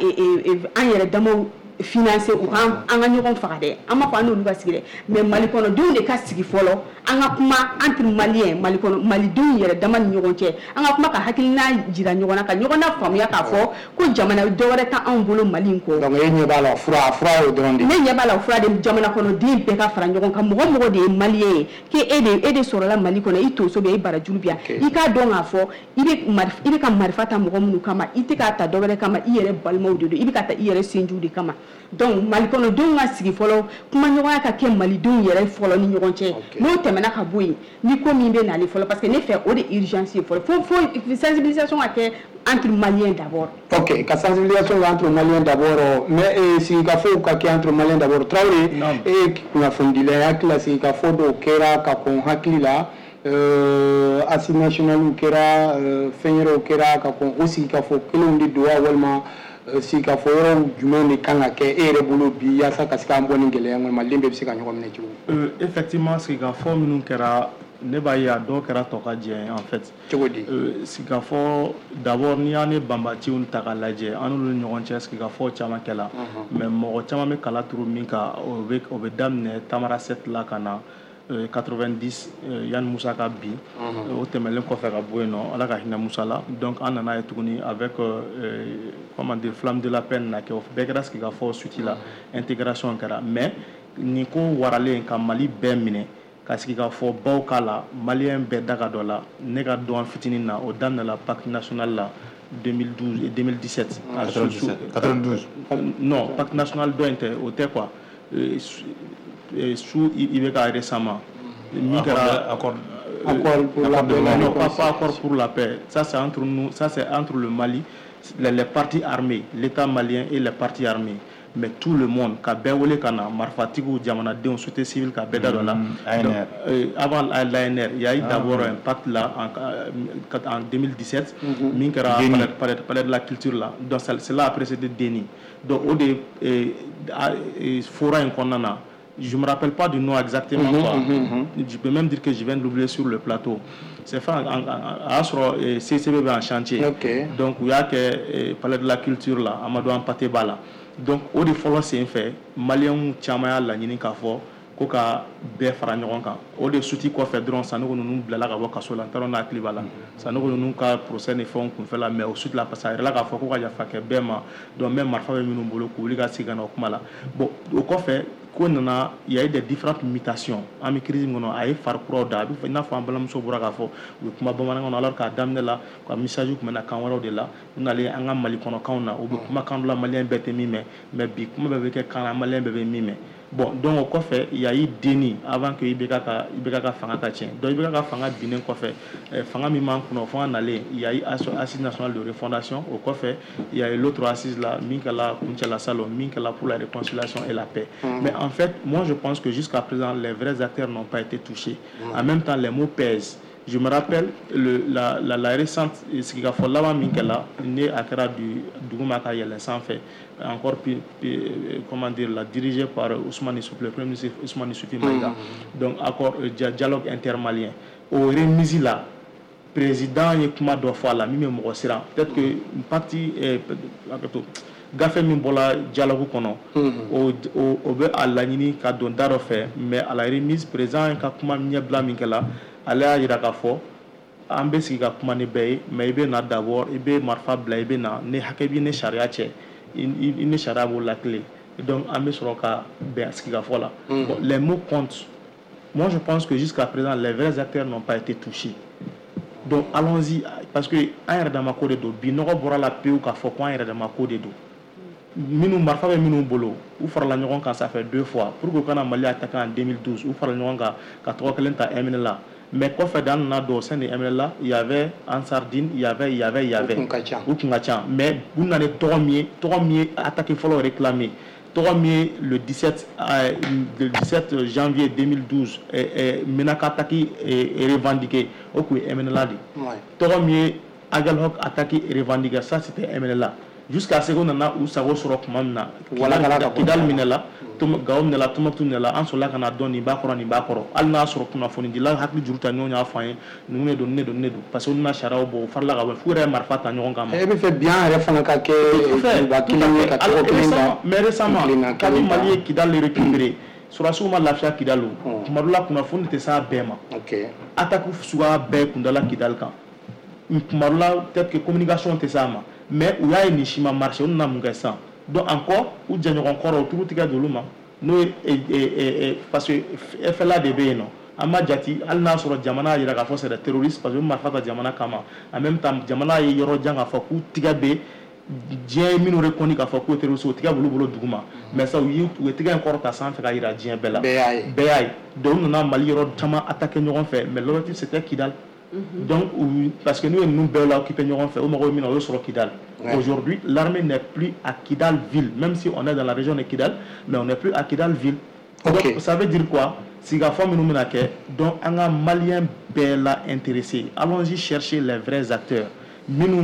an yɛrɛ damaw financer u ka an ka ɲɔgɔn faga dɛ an b'a fɔ an n'olu ka sigi dɛ mais Mali kɔnɔdenw de ka sigi fɔlɔ an ka kuma entre malien Mali kɔnɔ malidenw yɛrɛ dama ni ɲɔgɔn cɛ an ka kuma ka hakilina jira ɲɔgɔn na ka ɲɔgɔn na faamuya k'a fɔ ko jamana dɔwɛrɛ tɛ anw bolo Mali in kɔ. donc e ɲɛ b'a la fura fura y'o dɔrɔn de. ne ɲɛ b'a la fura de jamana kɔnɔden bɛɛ ka fara ɲɔgɔn kan mɔgɔ mɔgɔ de ye malien ye k'e de e de sɔrɔla Mali kɔnɔ i tonso bɛ i barajuru bi yan i k'a dɔn k'a fɔ i bɛ marifa i bɛ ka marifa ta mɔgɔ minnu kama i tɛ k'a ta dɔwɛrɛ kama i yɛrɛ balimaw de don i bɛ ka ta i yɛrɛ sinjiw de kama donc Mali kɔnɔdenw ka sigi fɔlɔ kuma ɲɔgɔnya ka kɛ malidenw yɛrɛ fɔlɔ ni ɲɔgɔn cɛ n'o tɛmɛna ka bɔ yen ni ko min bɛ nale fɔlɔ parce que ne fɛ o de urgence ye fɔlɔ fo fo sensibilisation ka kɛ entre maliens d'abord. ok ka sensibilisation kɛ entre maliens d'abord mais sigikafɔw ka kɛ entre maliens d'abord Traoré e ye kunnafonidila ye hakili la sigikafɔ dɔw kɛra ka kɔn hakili la Assises nationales kɛra fɛn yɛrɛw kɛra ka kɔn o sigikafɔ kelenw de don wa walima sigikafɔ yɔrɔ jumɛn de kan ka kɛ e yɛrɛ bolo bi yaasa ka se k'an bɔ nin gɛlɛya kɔnɔ maliden bɛɛ bɛ se ka ɲɔgɔn minɛ cogo. effectivement sigikafɔ minnu kɛra ne b'a ye a dɔw kɛra tɔ ka jɛ en fait. cogo di. sigikafɔ d'abord n'i y'a ne banbatiw ta k'a lajɛ an n'olu ni ɲɔgɔn cɛ sigikafɔ caman kɛla mais mɔgɔ caman bɛ kala turu min kan o bɛ o bɛ daminɛ Tamarasɛte la ka na quatre-vingt-dix Yann Musa ka bin o tɛmɛlen kɔfɛ ka bɔ yen nɔ ala ka hinɛ Musa la donc an nana ye tuguni avec comment dire flamme de la paix na kɛ o bɛɛ kɛra sigikafɔ suite la intégration kɛra mais nin ko waralen ka Mali bɛɛ minɛ ka sigikafɔ baw k'a la malien bɛɛ da ka dɔ la ne ka dɔn fitinin na o daminɛla pacte national la deux mille douze et deux mille dix-sept quatre-vingt-douze non pacte national dɔ in tɛ o tɛ quoi sous I B K récemment. Accord, accord pour la paix. Non, pas, pas accord pour la paix. Ça c'est entre nous, ça c'est entre le Mali, les, les partis armés, l'État malien et les partis armés. Mais tout le monde, ka bɛɛ kana marifatigiw jamanadenw société civile ka bɛɛ da dɔ la. Avant l'A N R, il y a eu d'abord un pacte là en, en deux mille dix-sept, min kɛra palais, palais de la culture là. Donc c'est là après c'était déni. Donc au de fora in kɔnɔna na je me rappelle pas du nom exactement. Mm-hmm, quoi. mm-hmm. Je peux même dire que je viens de l'oublier sur le plateau. C'est fait à Asro et C C B B en chantier. Okay. Donc il y a que palais de la culture là, Amadou Ampateba là. Donc au défaut c'est un fait, Maliens Tchamaya la Nini Kafo. Ko ka bɛɛ fara ɲɔgɔn kan o de suti kɔfɛ dɔrɔn Sanogo ninnu bilala ka bɔ kaso la n t'a dɔn n'a hakili b'a la Sanogo ninnu ka procès ni fɛnw kunfɛ la mais o suite la parce que a yɛrɛ la k'a fɔ ko ka yafa kɛ bɛɛ ma donc même marifa bɛ minnu bolo k'u wuli ka segin ka na o kuma la bon o kɔfɛ ko nana il y a eu des différentes mutations an bɛ crise min kɔnɔ a ye fari kuraw da a bɛ i n'a fɔ an balimamuso bɔra k'a fɔ u ye kuma bamanankan na alors k'a daminɛ la ka message tun bɛ na kan wɛrɛw de la u nalen an ka Mali kɔnɔkanw na u bɛ kumakan dɔ la maliyɛn bɛɛ tɛ min mɛn mais bi kuma bɛɛ bɛ kɛ kan na maliyɛn bɛɛ bɛ min mɛn. Bon, donc au kɔfɛ il y a eu déni avant que I B K ka I B K ka fanga ka tiɲɛ donc I B K ka fanga binnen kɔfɛ fanga min m'an kunna fo an nalen il y a eu assise nationale de refondation au kɔfɛ il y a eu l'autre assise là min kɛla kuncɛla salon min kɛla pour la réconciliation et la paix mmh. mais en fait moi je pense que jusqu'à présent les vrais acteurs n'ont pas été touchés mmh. en même temps les mots pèsent. Je me rappelle le, la, la, la récente Sigafo Lama Minkela, né à Kara du Dougumaka Yelen fait encore plus, comment dire, la dirigée par Ousmane Issoufou, le premier ministre Ousmane Issoufou Maïga. Mm-hmm. Donc, accord euh, dialogue intermalien. Au remise là, président Yekuma Dofwa la, mime Mogosira, peut-être que une partie est. Gafé Mimbola dialogue kono au au be alanini ka don daro fait mais à la remise président ka kuma nyebla minkela ala yira ka fo ambe sigi ka kuma ne beye mais ibe na d'abord ibe marfa bla ibe na ne hakebi ne sharia che ne sharia bo la clé donc ambe soro ka be sigi ka fo là bon, les mots comptent. Moi je pense que jusqu'à présent les vrais acteurs n'ont pas été touchés. Donc allons-y parce que un yɛrɛ dama ko de do bi nɔgɔ bɔra la pewu ka fɔ ko an yɛrɛ dama ko de do minnu marifa bɛ minnu bolo u farala ɲɔgɔn kan ça fait deux fois pour que u kana Mali attaquer en deux mille douze u farala ɲɔgɔn kan ka tɔgɔ kelen ta M N L A mais kɔfɛ d'an nana don au sein de M N L A il y avait Ansardine il y avait il y avait il y avait u kun ka ca mais u nana tɔgɔ min ye tɔgɔ min ye attaque fɔlɔ réclamé tɔgɔ min ye le dix-sept euh, le dix-sept janvier deux mille douze Menaka attaque est revendiqué o kun ye M N L A de tɔgɔ min ye Agalhok attaque revendiqué ça c'était M N L A jusqu'à ce qu'on a eu sago sɔrɔ tuma min na Kidal minɛ la Gao minɛ la Tombouctou minɛ la an sɔrɔla ka na dɔn nin b'a kɔrɔ nin b'a kɔrɔ hali n'a sɔrɔ kunnafonidilaw hakili juru ta ɲɔgɔn y'a fɔ an ye ninnu de don ne don ne don parce que olu na sariyaw bɔ u farila ka bɔ f'u yɛrɛ ye marifa ta ɲɔgɔn kan ma. E bɛ fɛ bi an yɛrɛ fana ka kɛ ba kelen ye ka tɔgɔ kelen da mais récemment kabi Mali ye Kidal récupéré surasiw ma lafiya Kidal o tuma dɔ la kunnafoni tɛ s'a bɛɛ ma attaque suguya bɛɛ kun dala Kidal kan tuma dɔ la peut-être que communication tɛ s'a ma mais u y'a ye nin si ma marché u nana mun kɛ sisan donc encore u jɛɲɔgɔn kɔrɔ u turu tigɛ d'olu ma n'o ye parce que F L A de bɛ yen nɔ an ma jate hali n'a sɔrɔ jamana y'a jira k'a fɔ c'est des terroristes parce que u marifa ta jamana kama en même temps jamana ye yɔrɔ jan k'a fɔ k'u tigɛ bɛ diɲɛ ye minnu reconnu k'a fɔ k'u ye terroriste o tigɛ b'olu bolo duguma mais ça u ye u ye tigɛ in kɔrɔta sanfɛ ka yira diɲɛ bɛɛ la bɛɛ y'a ye bɛɛ y'a ye donc u nana Mali yɔrɔ caman attaquer ɲɔgɔn fɛ mais l'objectif c'était Kidal. Mm-hmm. Donc, parce que nous, nous sommes occupés de Kidal. Ouais. Aujourd'hui, l'armée n'est plus à Kidal-Ville, même si on est dans la région de Kidal, mais on n'est plus à Kidal-Ville. Okay. Donc, ça veut dire quoi? Si la femme nous mène donc, on a un Malien bel intéressé. Allons-y chercher les vrais acteurs. Nous,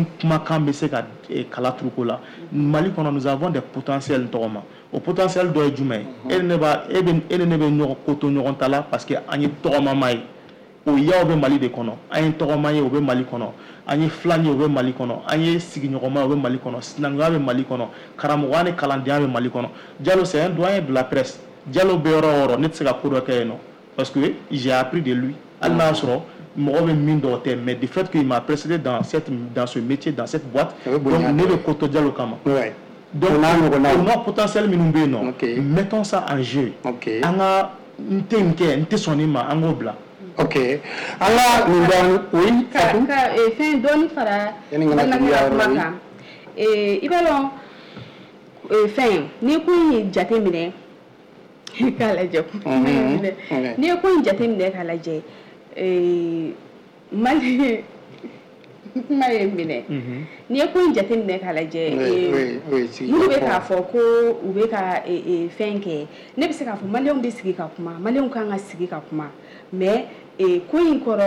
Mali, nous avons des potentiels. Au potentiel de Djumé, elle ne va pas être parce qu'il y a un o ya o be Mali de kɔnɔ an ye tɔgɔma ye o be Mali kɔnɔ an ye filan ye o be Mali kɔnɔ an ye sigiɲɔgɔnma o be Mali kɔnɔ sinankunya be Mali kɔnɔ karamɔgɔya ni kalandenya be Mali kɔnɔ Diallo c'est un doyen de la presse Diallo be yɔrɔ o yɔrɔ ne tɛ se ka ko dɔ kɛ yen nɔ parce que j'ai appris de lui hali n'a sɔrɔ mɔgɔ bɛ min dɔw tɛ mais du fait qu'il m'a précédé dans cette dans ce métier dans cette boîte donc ne bɛ ko to Diallo kama donc on a potentiel minnu bɛ yen nɔ mettons ça en jeu an ka n tɛ nin kɛ n tɛ sɔn nin ma an k'o bila. Ok. Allah nous oui. Ka ka e fin doni fara. Yani ngana kuma e ibalo e fin ni ko yi jate mine kala je ko ni ko yi jate mine kala je e mali mali mine ni ko yi jate mine kala je e mu be ka fɔ ko u be ka e fin ke ne be se ka fɔ malion be sigi ka kuma malion kan ka sigi ka kuma mais e ko in kɔrɔ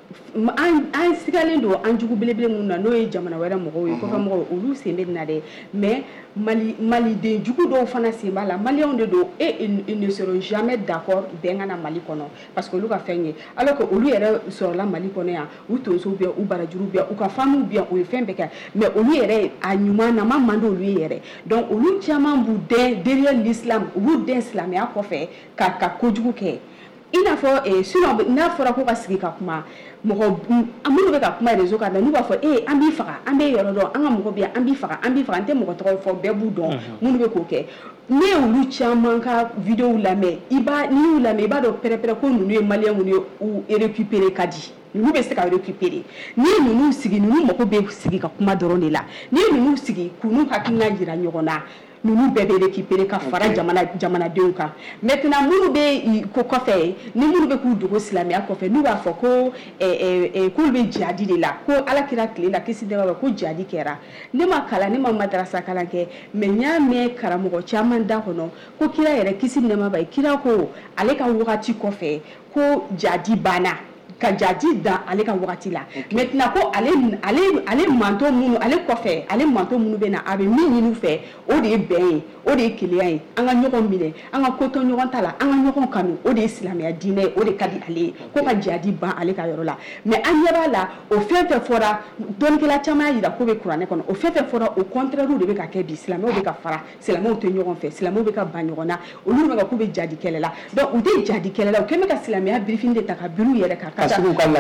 an an sigalen don an jugu belebele mun na n'o ye jamana wɛrɛ mɔgɔw ye kɔfɛ mɔgɔw olu sen bɛ na dɛ mais mali maliden jugu dɔw fana sen b'a la maliyɛnw de don et ils ne seront jamais d'accord bɛn ka na mali kɔnɔ parce que olu ka fɛn ye alors que olu yɛrɛ sɔrɔla mali kɔnɔ yan u tonso bɛ u barajuru bɛ u ka famille bɛ u ye fɛn bɛɛ kɛ mais olu yɛrɛ a ɲuman na ma man di olu ye yɛrɛ donc olu caman b'u den derrière l'islam u b'u den silamɛya kɔfɛ ka ka kojugu kɛ i n'a fɔ eh, sinon n'a fɔra ko ka sigi ka kuma mɔgɔ minnu bɛ ka kuma réseau kan n'u b'a fɔ eh an b'i faga an bɛ yɔrɔ dɔn an ka mɔgɔ bɛ yan an b'i faga an b'i faga an tɛ mɔgɔ tɔgɔ fɔ bɛɛ b'u dɔn minnu bɛ k'o kɛ ne ye olu caman ka vidéo lamɛn i b'a n'i y'u lamɛn i b'a dɔn pɛrɛ-pɛrɛ ko ninnu ye maliyɛn minnu ye u récupérer ka di ninnu bɛ se ka récupérer n'i ye ninnu sigi ninnu mago bɛ sigi ka kuma dɔrɔn de la n'i ye ninnu sigi k'u n'u hakilina jira ɲɔgɔn na ninnu bɛɛ bɛ récupérer ka fara jamana jamanadenw kan maintenant minnu bɛ ko kɔfɛ ni minnu bɛ k'u dogo silamɛya kɔfɛ n'u b'a fɔ ko k'olu bɛ jihadi de la ko alakira tile la kisi nɛɛma b'a ko jihadi kɛra ne ma kalan ne ma madarasa kalan kɛ mais n y'a mɛn karamɔgɔ caman da kɔnɔ ko kira yɛrɛ kisi nɛɛma b'a ye kira ko ale ka wagati kɔfɛ ko jihadi banna ka jihadi dan ale ka wagati la maintenant ko ale ale ale manto minnu ale kɔfɛ ale manto minnu bɛ na a bɛ min ɲini u fɛ o de ye bɛn ye o de ye kelenya ye an ka ɲɔgɔn minɛ an ka ko to ɲɔgɔn ta la an ka ɲɔgɔn kanu o de ye silamɛya diinɛ ye o de ka di ale ye ko ka jihadi ban ale ka yɔrɔ la mais an ɲɛ b'a la o fɛn fɛn fɔra dɔnnikɛla caman y'a jira k'o bɛ kuranɛ kɔnɔ o fɛn fɛn fɔra o contraire de bɛ ka kɛ bi silamɛw bɛ ka fara silamɛw tɛ ɲɔgɔn fɛ silamɛw bɛ ka ban ɲɔgɔn na olu bɛ ka k'u bɛ jihadi kɛlɛ la donc u tɛ jihadi kɛlɛ la u kɛn bɛ ka silamɛya birifini de ta ka biri u yɛrɛ kan ka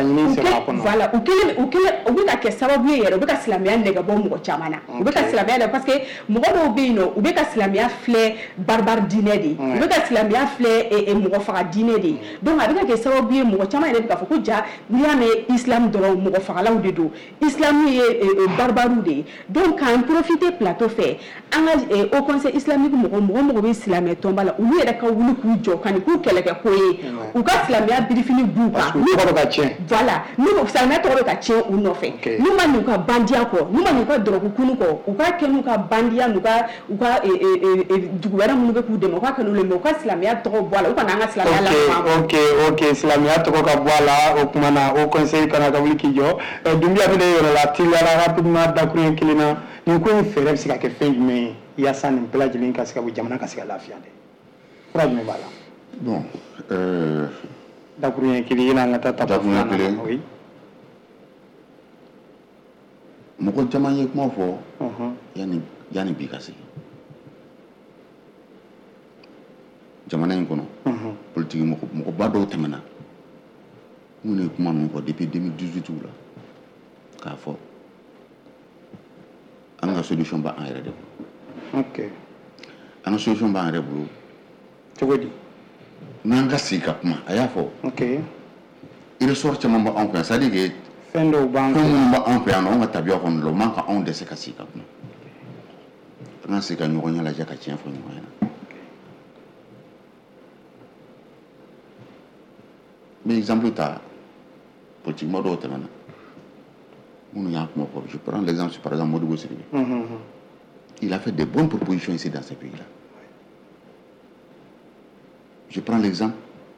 voilà u kelen u kelen u bɛ ka kɛ sababu ye yɛrɛ u bɛ ka silamɛya nɛgɛ bɔ mɔgɔ caman na u bɛ ka silamɛya la parce que mɔgɔ dɔw bɛ yen nɔ u bɛ ka silamɛya filɛ barbar diinɛ de u bɛ ka silamɛya filɛ mɔgɔ faga diinɛ de donc a bɛ ka kɛ sababu ye mɔgɔ caman yɛrɛ bɛ k'a fɔ ko ja n'i y'a mɛn islam dɔrɔn mɔgɔ fagalaw de don islam ye barbaru de ye donc k'an profiter plateau fɛ an ka au conseil islamique mɔgɔ mɔgɔ mɔgɔ bɛ silamɛ tɔnba la olu yɛrɛ ka wuli k'u jɔ ka nin k'u kɛlɛkɛ ko ye u ka silamɛya birifini b'u kan voilà n'u silamɛya tɔgɔ bɛ ka tiɲɛ u nɔfɛ n'u ma n'u ka bandiya kɔ n'u ma n'u ka dɔrɔgukunu kɔ u ka kɛ n'u ka bandiya n'u ka u ka dugu wɛrɛ minnu bɛ k'u dɛmɛ u ka kɛ n'olu ye mais u ka silamɛya tɔgɔ bɔ a la u kana an ka silamɛya la ok ok silamɛya tɔgɔ ka bɔ a la o tuma na o conseil kana ka wuli k'i jɔ Dunbiya bɛ ne yɔrɔ la teliyara rapidement dakuruɲɛ kelen na nin ko in fɛɛrɛ bɛ se ka kɛ fɛn jumɛn ye yaasa nin bɛɛ lajɛlen ka se ka bɔ jamana ka se ka lafiya dɛ fura jumɛn b'a la bon dakuruɲɛ kelen yan'an ka taa tapo filanan na oui mɔgɔ caman ye kuma fɔ yanni yanni bi ka se jamana in kɔnɔ politiki mɔgɔba dɔw tɛmɛna minnu ye kuma ninnu fɔ depuis deux mille dix-huit la k'a fɔ an ka solution b'an yɛrɛ de bolo ok an ka solution b'an yɛrɛ bolo cogo di n'an ka sigi ka kuma a y'a fɔ ok ressort caman b'anw fɛ c'est à dire que fɛn dɔw b'an fɛn minnu b'anw fɛ yan nɔ anw ka tabiya kɔnɔ la o man kan anw dɛsɛ ka sigi ka kuma an ka sigi ka ɲɔgɔn ɲɛ lajɛ ka tiɲɛ fɔ ɲɔgɔn ɲɛna n bɛ exemple ta politique mɔgɔ dɔw tɛmɛna minnu y'a kuma fɔ je prends l'exemple par exemple Modibo Sidibé il a fait de bonnes propositions ici dans ce pays là je prends l'exemple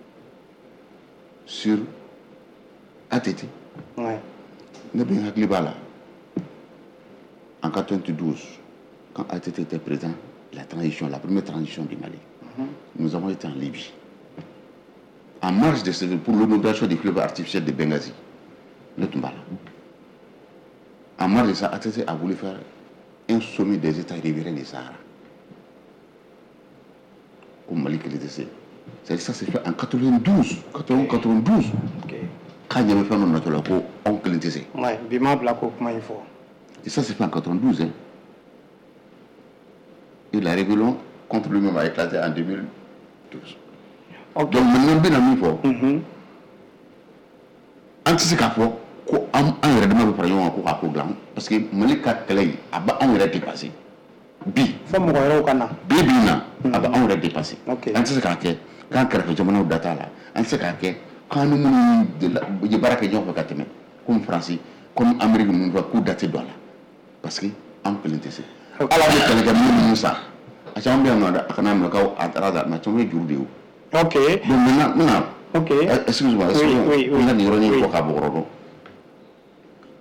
sur A T T ne bɛ n hakili b'a la en quatre-vingt-douze quand A T T était président la transition la première transition du Mali nous avons été en Libye en marge de ce pour l'inauguration du club artificiel de Benghazi ne tun b'a la en marge de ça A T T a voulu faire un sommet des États riverains du Sahara au Mali qu'il était c'est-à-dire ça s'est fait en quatre-vingt-douze quatre-vingt-douze quand il y avait fait un nom naturel ko on kelen tɛ se ouais bi ma bila ko kuma in fɔ et ça s'est fait en quatre-vingt-douze hein et la rébellion contre lui-même a éclaté en deux mille douze okay. Donc maintenant bɛ na min fɔ an tɛ se k'a fɔ ko an an yɛrɛ dama bɛ fara ɲɔgɔn kan ko k'a ko dilan parce que Mali ka kɛlɛ in a bɛ anw yɛrɛ dépasser bi fɔ mɔgɔ wɛrɛw ka na bi bi in na a bɛ anw yɛrɛ dépasser an tɛ se k'a kɛ k'an kɛrɛfɛ jamanaw da t'a la an tɛ se k'a kɛ k'an ni minnu ye baara kɛ ɲɔgɔn fɛ ka tɛmɛ comme France comme Amérique ninnu fɛ k'u da tɛ don a la parce que an kelen tɛ se ala bɛ kɛlɛkɛ minnu ninnu sa a caman bɛ yan nɔ a kana minɛ k'aw a taara da mais caman ye juru de ye o ok donc maintenant maintenant ok excuse-moi excuse-moi n ka nin yɔrɔnin fɔ k'a bɔkɔrɔ dɔn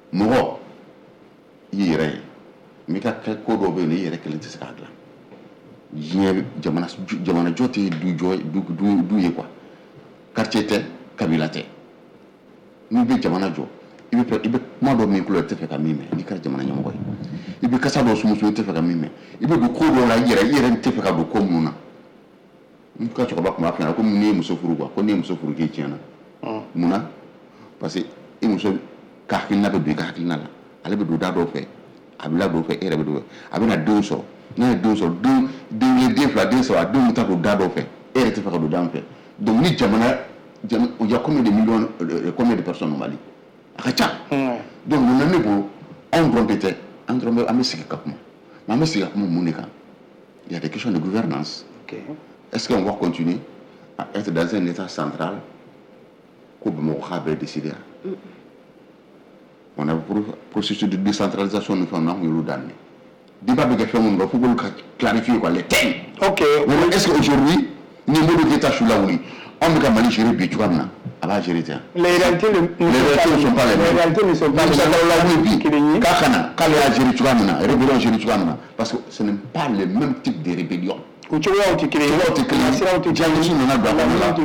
mɔgɔ i yɛrɛ ye mais ka kɛ ko dɔw bɛ yen i yɛrɛ kelen tɛ se k'a dilan diɲɛ jamana jamana jɔ tɛ du jɔ du du du ye quoi quartier tɛ kabila tɛ n'i bɛ jamana jɔ i bɛ i bɛ kuma dɔ min kulo tɛ fɛ ka min mɛn n'i kɛra jamana ɲɛmɔgɔ ye i bɛ kasa dɔ sumusu i tɛ fɛ ka min mɛn i bɛ don ko dɔw la i yɛrɛ i yɛrɛ tɛ fɛ ka don ko minnu na n ka cɛkɔrɔba tun b'a f'i ɲɛna ko n'i ye muso furu quoi ko n'i ye muso furu k'i tiɲɛna munna parce que i muso ka hakilina bɛ don i ka hakilina la ale bɛ don da dɔw fɛ a bɛ ladon fɛ e yɛrɛ bɛ don a bɛ na denw sɔrɔ n'a ye denw sɔrɔ den den ye den fila den saba denw bɛ taa don da dɔw fɛ e yɛrɛ tɛ fɛ ka don da min fɛ donc ni jamana il y a combien de millions combien de personnes au Mali a ka ca donc mun na ne bolo anw dɔrɔn de tɛ an dɔrɔn bɛ an bɛ sigi ka kuma mais an bɛ sigi ka kuma mun de kan il y a des questions de gouvernance okay. Est-ce qu'on va continuer à être dans un état central ko Bamakɔ k'a bɛɛ décider mm. On a un processus de décentralisation nous faisons nous donner. Débat de faire un faut clarifier quoi les thèmes. OK. Est-ce qu'aujourd'hui niveau de l'état sur la où on peut Mali gérer Bichouana à la gérer tiens. Les réalités ne sont pas les mêmes. Les réalités ne sont pas les mêmes. Kakana, quand la gérer Bichouana, rébellion gérer Bichouana parce que ce n'est pas le même type de rébellion. Tu vois où tu crées, tu crées, tu crées, tu n'as pas de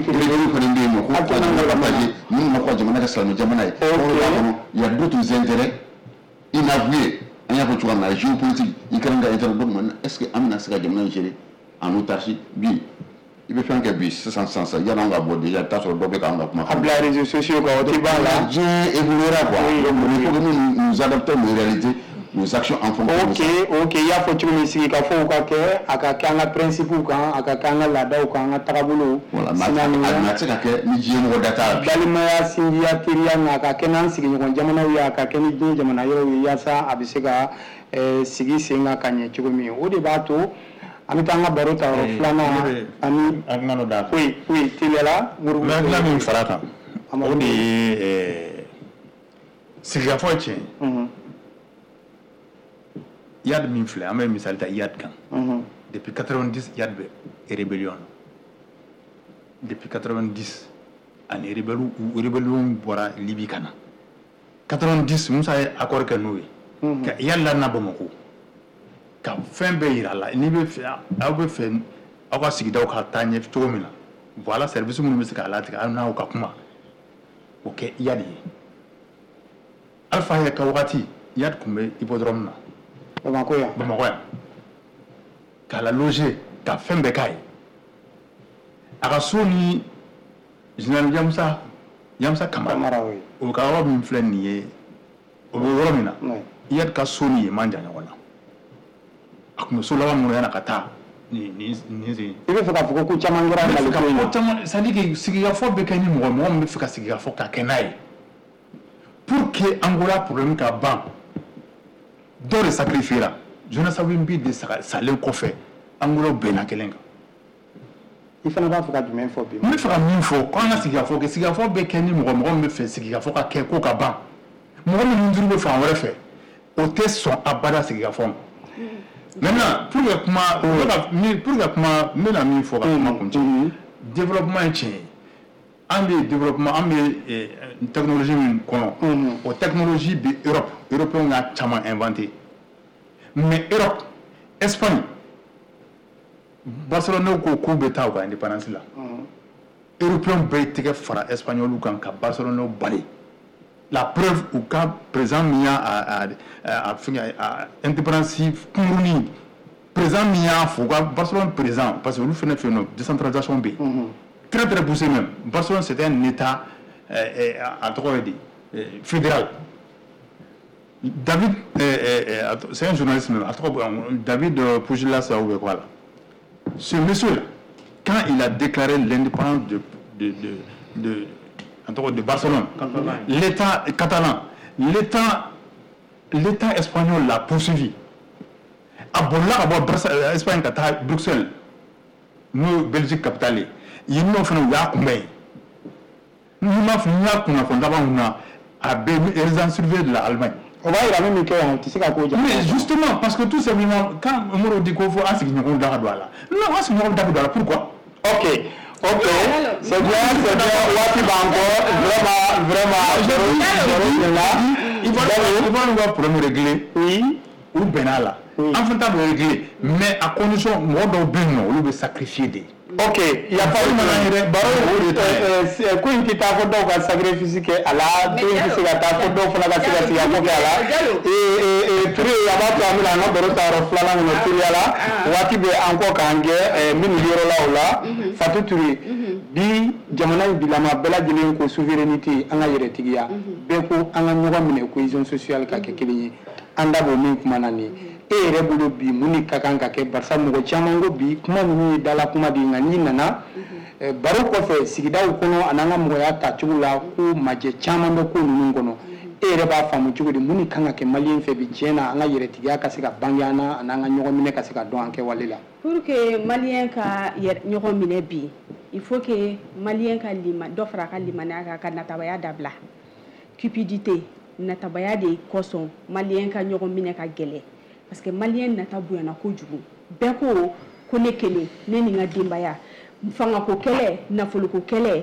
il y a d'autres intérêts inavoués. Il y a d'autres intérêts géopolitiques. Est-ce que Amina sera géré en autarcie? Bien. Il veut faire un bus, c'est sans sens. Il y a un gars déjà, tu as sur le bobé quand on a les réseaux sociaux, quand on va là, Dieu évoluera. Donc, il faut que nous nous adaptons aux réalités. Nos actions en fonction okay, de ça. Ok, il y a faut que nous signifions qu'il faut que nous principe ou quand, nous la date ou quand nous travaillons. Voilà, maintenant, c'est que nous disons data. Dalimaya sindia tiria na ka kenan sigi ngon jamana ya ka keni din jamana yo ya sa abisega sigi singa kanye chugumi o de bato amitanga barota ro flana ani agnano da. Oui, oui, tilela muru. Magna min farata. O de eh siga foche. Mhm. Yad min filɛ an bɛ misali ta Yad kan depuis quatre-vingt-dix Yad bɛ rébellion depuis quatre-vingt-dix ani rebelle rébellion bɔra Libye kana quatre-vingt-dix Musa ye accord kɛ n'o ye ka Yad lana Bamako ka fɛn bɛɛ yira la n'i bɛ fɛ aw bɛ fɛ aw ka sigidaw ka taa ɲɛ cogo min na voilà service minnu bɛ se k'a latigɛ aw n'aw ka kuma o kɛ Yad ye Alpha ye ka wagati Yad tun bɛ hippodrome na Bamako ya Bamako ya k'a la loger ka fɛn bɛɛ k'a ye a ka so ni général Yamusa Yamusa Kamara o ka yɔrɔ min filɛ nin ye o bɛ yɔrɔ min na Yad ka so ni ye man jan ɲɔgɔn na a tun bɛ so laban minnu yana ka taa ni ni ni i bɛ fɛ k'a fɔ ko caman kɛra Mali ko in na caman c'est à dire que sigikafɔ bɛ kɛ ni mɔgɔ mɔgɔ min bɛ fɛ ka sigikafɔ ka kɛ n'a ye pour que Angola problème ka ban dɔ de sacrifiera Jonas Savimbi bi de salen kɔfɛ Angola bɛnna kelen kan i fana b'a fɛ ka jumɛn fɔ bi n bɛ fɛ ka min fɔ k'an ka sigikafɔ kɛ sigikafɔ bɛ kɛ ni mɔgɔ mɔgɔ min bɛ fɛ sigikafɔ ka kɛ ko ka ban mɔgɔ minnu juru bɛ fan wɛrɛ fɛ o tɛ sɔn abada sigikafɔ ma maintenant pour que kuma pour que kuma n bɛna min fɔ ka kuma kuncɛ développement ye tiɲɛ ye an bɛ développement an bɛ technologie min kɔnɔ o technologie bɛ Europe européens y'a caman inventé mais Europe Espagne Barcelone ko k'u bɛ taa u ka indépendance la européens bɛɛ tɛgɛ fara espagnol kan ka Barcelone bali la preuve u ka président min y'a a a a indépendance kunkurunin président min y'a fɔ u ka Barcelone président parce que olu fana fɛ yen nɔ décentralisation bɛ yen très très poussé même Barcelone c'était un état à tɔgɔ ye de fédéral David c'est un journaliste même David Pugilas ou quoi là ce monsieur là quand il a déclaré l'indépendance de de de de de Barcelone l'état catalan l'état l'état espagnol l'a poursuivi a bolila ka bɔ Espagne ka taa Bruxelles n'o Belgique capitale ye yen nɔ fana u y'a kunbɛn n'i m'a fɔ n y'a kunnafoni laban mun na a bɛ résidence surveillée de la Allemagne. O b'a yira min bɛ kɛ yan o tɛ se ka k'o jate. Mais justement parce que tout simplement quand Umaru dit ko fo an sigiɲɔgɔnw da ka don a la non an sigiɲɔgɔnw da ka don a la pourquoi. Ok ok c'est bien c'est bien waati b'an kɔ vraiment vraiment zéro zéro là il va nous voir problème régler oui ou benala enfin t'as régler mais à condition moi dans bien non le sacrifier des ok il y a pas de baro ko inti ta ko do ka sacrifice ke ala do inti se ta ko do fala ka se ya ko ala e e tri ya ba ta mi la no baro ta ro fala no tri ala wati be anko kange min yoro la ola fatu tri bi jamana bilama bela jelen ko souveraineté anga yere tigiya be ko anga nyoga mine cohésion sociale ka ke kili anda bo min kuma nani e yɛrɛ bolo bi mun ka kan ka kɛ barisa mɔgɔ caman ko bi kuma ninnu ye dala kuma de nka n'i nana baro kɔfɛ sigidaw kɔnɔ an'an ka mɔgɔya tacogo la ko majɛ caman bɛ ko ninnu kɔnɔ e yɛrɛ b'a faamu cogo di mun kan ka kɛ maliyɛn fɛ bi tiɲɛ na an ka yɛrɛtigiya ka se ka bange an na an'an ka ɲɔgɔn minɛ ka se ka dɔn an kɛwale la. pour que maliyɛn ka ɲɔgɔn minɛ bi il faut que maliyɛn ka lima dɔ fara a ka limaniya kan ka natabaya dabila cupidité natabaya de kosɔn maliyɛn ka ɲɔgɔn minɛ ka gɛlɛ. Parce que malien nata buyana kojugu bɛɛ ko ko ne kelen ne ni nka denbaya fanga ko kɛlɛ nafolo ko kɛlɛ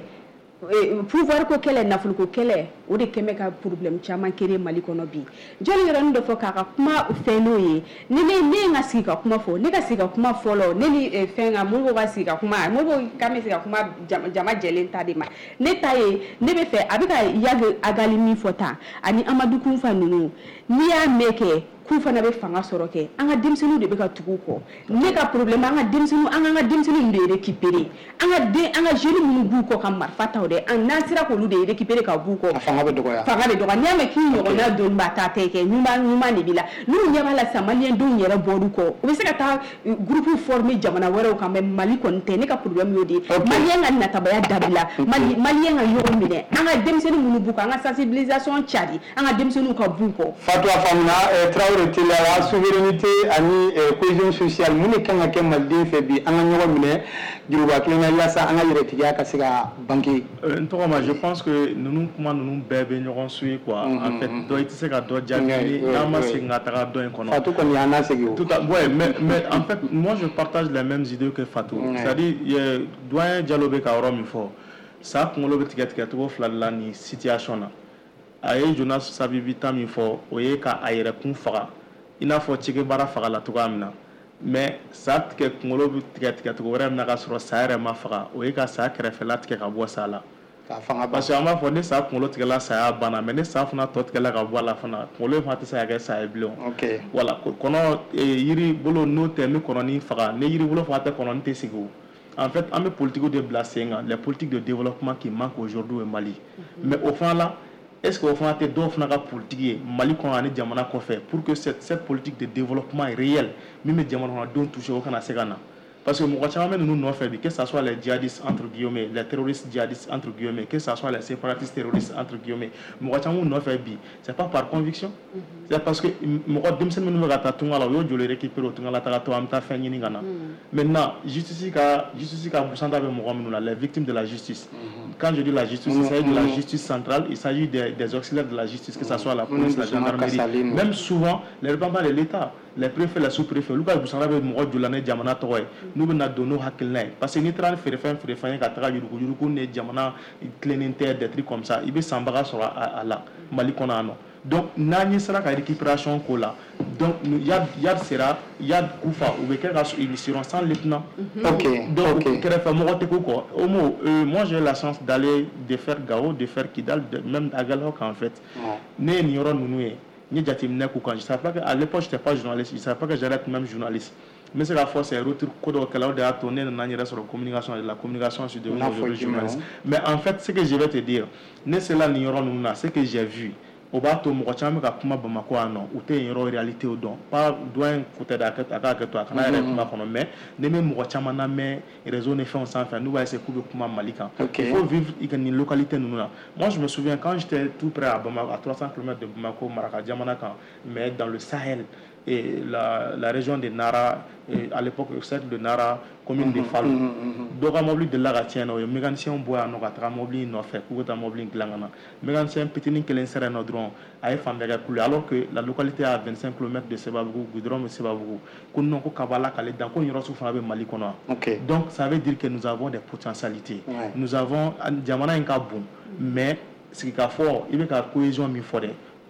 pouvoir ko kɛlɛ nafolo ko kɛlɛ o de kɛmɛ ka problème caman kéré Mali kɔnɔ bi jɔli yɔrɔ dɔ fɔ k'a ka kuma fɛn n'o ye ne ne ne ka sigi ka kuma fɔ ne ka sigi ka kuma fɔlɔ ne ni fɛn ka Modibo ka sigi ka kuma Modibo ka mɛ sigi ka kuma jama jɛlen ta de ma ne ta ye ne bɛ fɛ a bɛ ka Yagi Agali min fɔ tan ani Amadu Kunfa ninnu n'i y'a mɛn kɛ k'u fana bɛ fanga sɔrɔ kɛ an ka denmisɛnninw de bɛ ka tugu kɔ ne ka problème an ka denmisɛnninw an ka denmisɛnninw de récupérer an ka den an ka jeunes minnu b'u kɔ ka marifa ta o de an n'an sera k'olu de récupérer ka b'u kɔ fanga bɛ dɔgɔya fanga bɛ dɔgɔya n'i y'a mɛn k'i ɲɔgɔnna dɔnniba ta tɛ kɛ ɲuman ɲuman de b'i la n'u ɲɛ b'a la sisan maliyɛn denw yɛrɛ bɔr'u kɔ u bɛ se ka taa groupe former jamana wɛrɛw kan mais Mali kɔni tɛ ne ka problème y'o de ye maliyɛn ka natabaya dabila maliyɛn ka ɲɔgɔn minɛ an ka denmisɛnnin minnu b'u kɔ an ka sensibilisation cari an ka denmisɛnninw ka b'u kɔ. Fatou a faamuna Traoré Teliya souveraineté ani cohésion sociale mun kan ka kɛ maliden fɛ bi an ka ɲɔgɔn minɛ juruba kelen na yasa an ka yɛrɛtigiya ka se ka banque. n tɔgɔ ma je pense que ninnu kuma ninnu bɛɛ bɛ ɲɔgɔn suit quoi en fait dɔ i tɛ se ka dɔ jaabi n'an ma segin ka taga dɔ in kɔnɔ. Fatou kɔni y'an lasegin o. tout à ouais mais mais en fait moi je partage les mêmes idées que Fatou c'est-à-dire doyen Diallo bɛ ka yɔrɔ min fɔ sa kunkolo bɛ tigɛ tigɛ cogo fila de la nin situation na a ye Jonas Savimbi ta min fɔ o ye ka a yɛrɛ kun faga i n'a fɔ Che Guevara faga la cogoya min na mais sa tigɛ kunkolo bɛ tigɛ tigɛ cogo wɛrɛ min na ka sɔrɔ sa yɛrɛ ma faga o ye ka sa kɛrɛfɛla tigɛ ka bɔ sa la parce que an b'a fɔ ne sa kunkolo tigɛla saya banna mais ne sa fana tɔ tigɛla ka bɔ a la fana kunkolo in fana tɛ se ka kɛ sa ye bilen voilà kɔnɔ yiri bolo n'o tɛ n bɛ kɔnɔni faga ne yiri bolo fana tɛ kɔnɔni tɛ sigi o en fait an bɛ politique de bila sen kan les politiques de développement qui manquent aujourd'hui au Mali mais au fond là est-ce que au fond tɛ dɔw fana ka politique ye Mali kɔnɔ ani jamana kɔfɛ pour que cette cette politique de développement réel min bɛ jamana kɔnɔdenw toucher o kana se ka na parce que mɔgɔ caman bɛ ninnu nɔfɛ bi que ça soit les djihadistes entre guillemets les terroristes djihadistes entre guillemets que ça soit les séparatistes terroristes entre guillemets mɔgɔ caman nɔfɛ bi c'est pas par conviction c'est parce que mɔgɔ denmisɛnnin minnu bɛ ka taa tunga la o y'o joli récupérer o tunga la taga to an bɛ taa fɛn ɲini ka na maintenant justice ka justice ka pourcentage bɛ mɔgɔ minnu la les victimes de la justice quand je dis la justice il s'agit de la justice centrale il s'agit des, des auxiliaires de la justice que ça soit la police la gendarmerie même souvent les représentants de l'État les préfets les sous-préfets olu ka pourcentage bɛ mɔgɔ joli la ne jamana tɔgɔ ye n'u bɛ na don n'u hakilina ye parce que n'i taara ni feerefɛn feerefɛn ye ka taga yurugu yurugu ni jamana tilennen tɛ des trucs comme ça i bɛ sanbaga sɔrɔ a la Mali kɔnɔ yan nɔ donc n'an ye sera ka récupération k'o la donc Yad Yad sera Yad Kufa u bɛ kɛ ka ils seront sans lieutenant ok donc kɛrɛfɛ mɔgɔ tɛ k'u kɔ au mot moi j'ai eu la chance d'aller de faire Gao de faire Kidal même à Galhok en fait ne ye nin yɔrɔ ninnu ye n ye jateminɛ k'u kan je savais pas que à l'époque j'étais pas journaliste je savais pas que j'allais être même journaliste mais c'est la force c'est retour ko dɔ kɛla o de y'a to ne nana n yɛrɛ sɔrɔ communication de la communication je suis devenu aujourd'hui journaliste mais en fait ce que je vais te dire ne sera nin yɔrɔ ninnu na ce que j'ai vu o b'a to mɔgɔ caman bɛ ka kuma Bamako yan nɔ u tɛ yen yɔrɔ réalité o dɔn pas doyen ko tɛ a ka hakɛ to a kana yɛrɛ kuma kɔnɔ mais ne bɛ mɔgɔ caman lamɛn réseau ni fɛnw sanfɛ n'u b'a essayer k'u bɛ kuma Mali kan il faut vivre i ka nin localité ninnu na moi je me souviens quand j'étais tout près à Bamako à trois cents kilomètres de Bamako Maraka jamana kan mais dans le Sahel et la, la région de Nara, et à l'époque le cercle de Nara, commune de Fallou. Donc à mobile de la Ratienne, il y a un mécanicien bois à notre mobile non fait, pour être mobile glangana. Mécanicien petit qui l'insère dans drone, a fait faire couler alors que la localité à vingt-cinq kilomètres de Sebabou, Goudron de Sebabou, qu'on n'a pas Kabala calé dans qu'on y reçoit avec Malikona. Donc ça veut dire que nous avons des potentialités. Nous avons Diamana un cas bon, mais ce qu'il y a fort, il y a une cohésion mi forêt.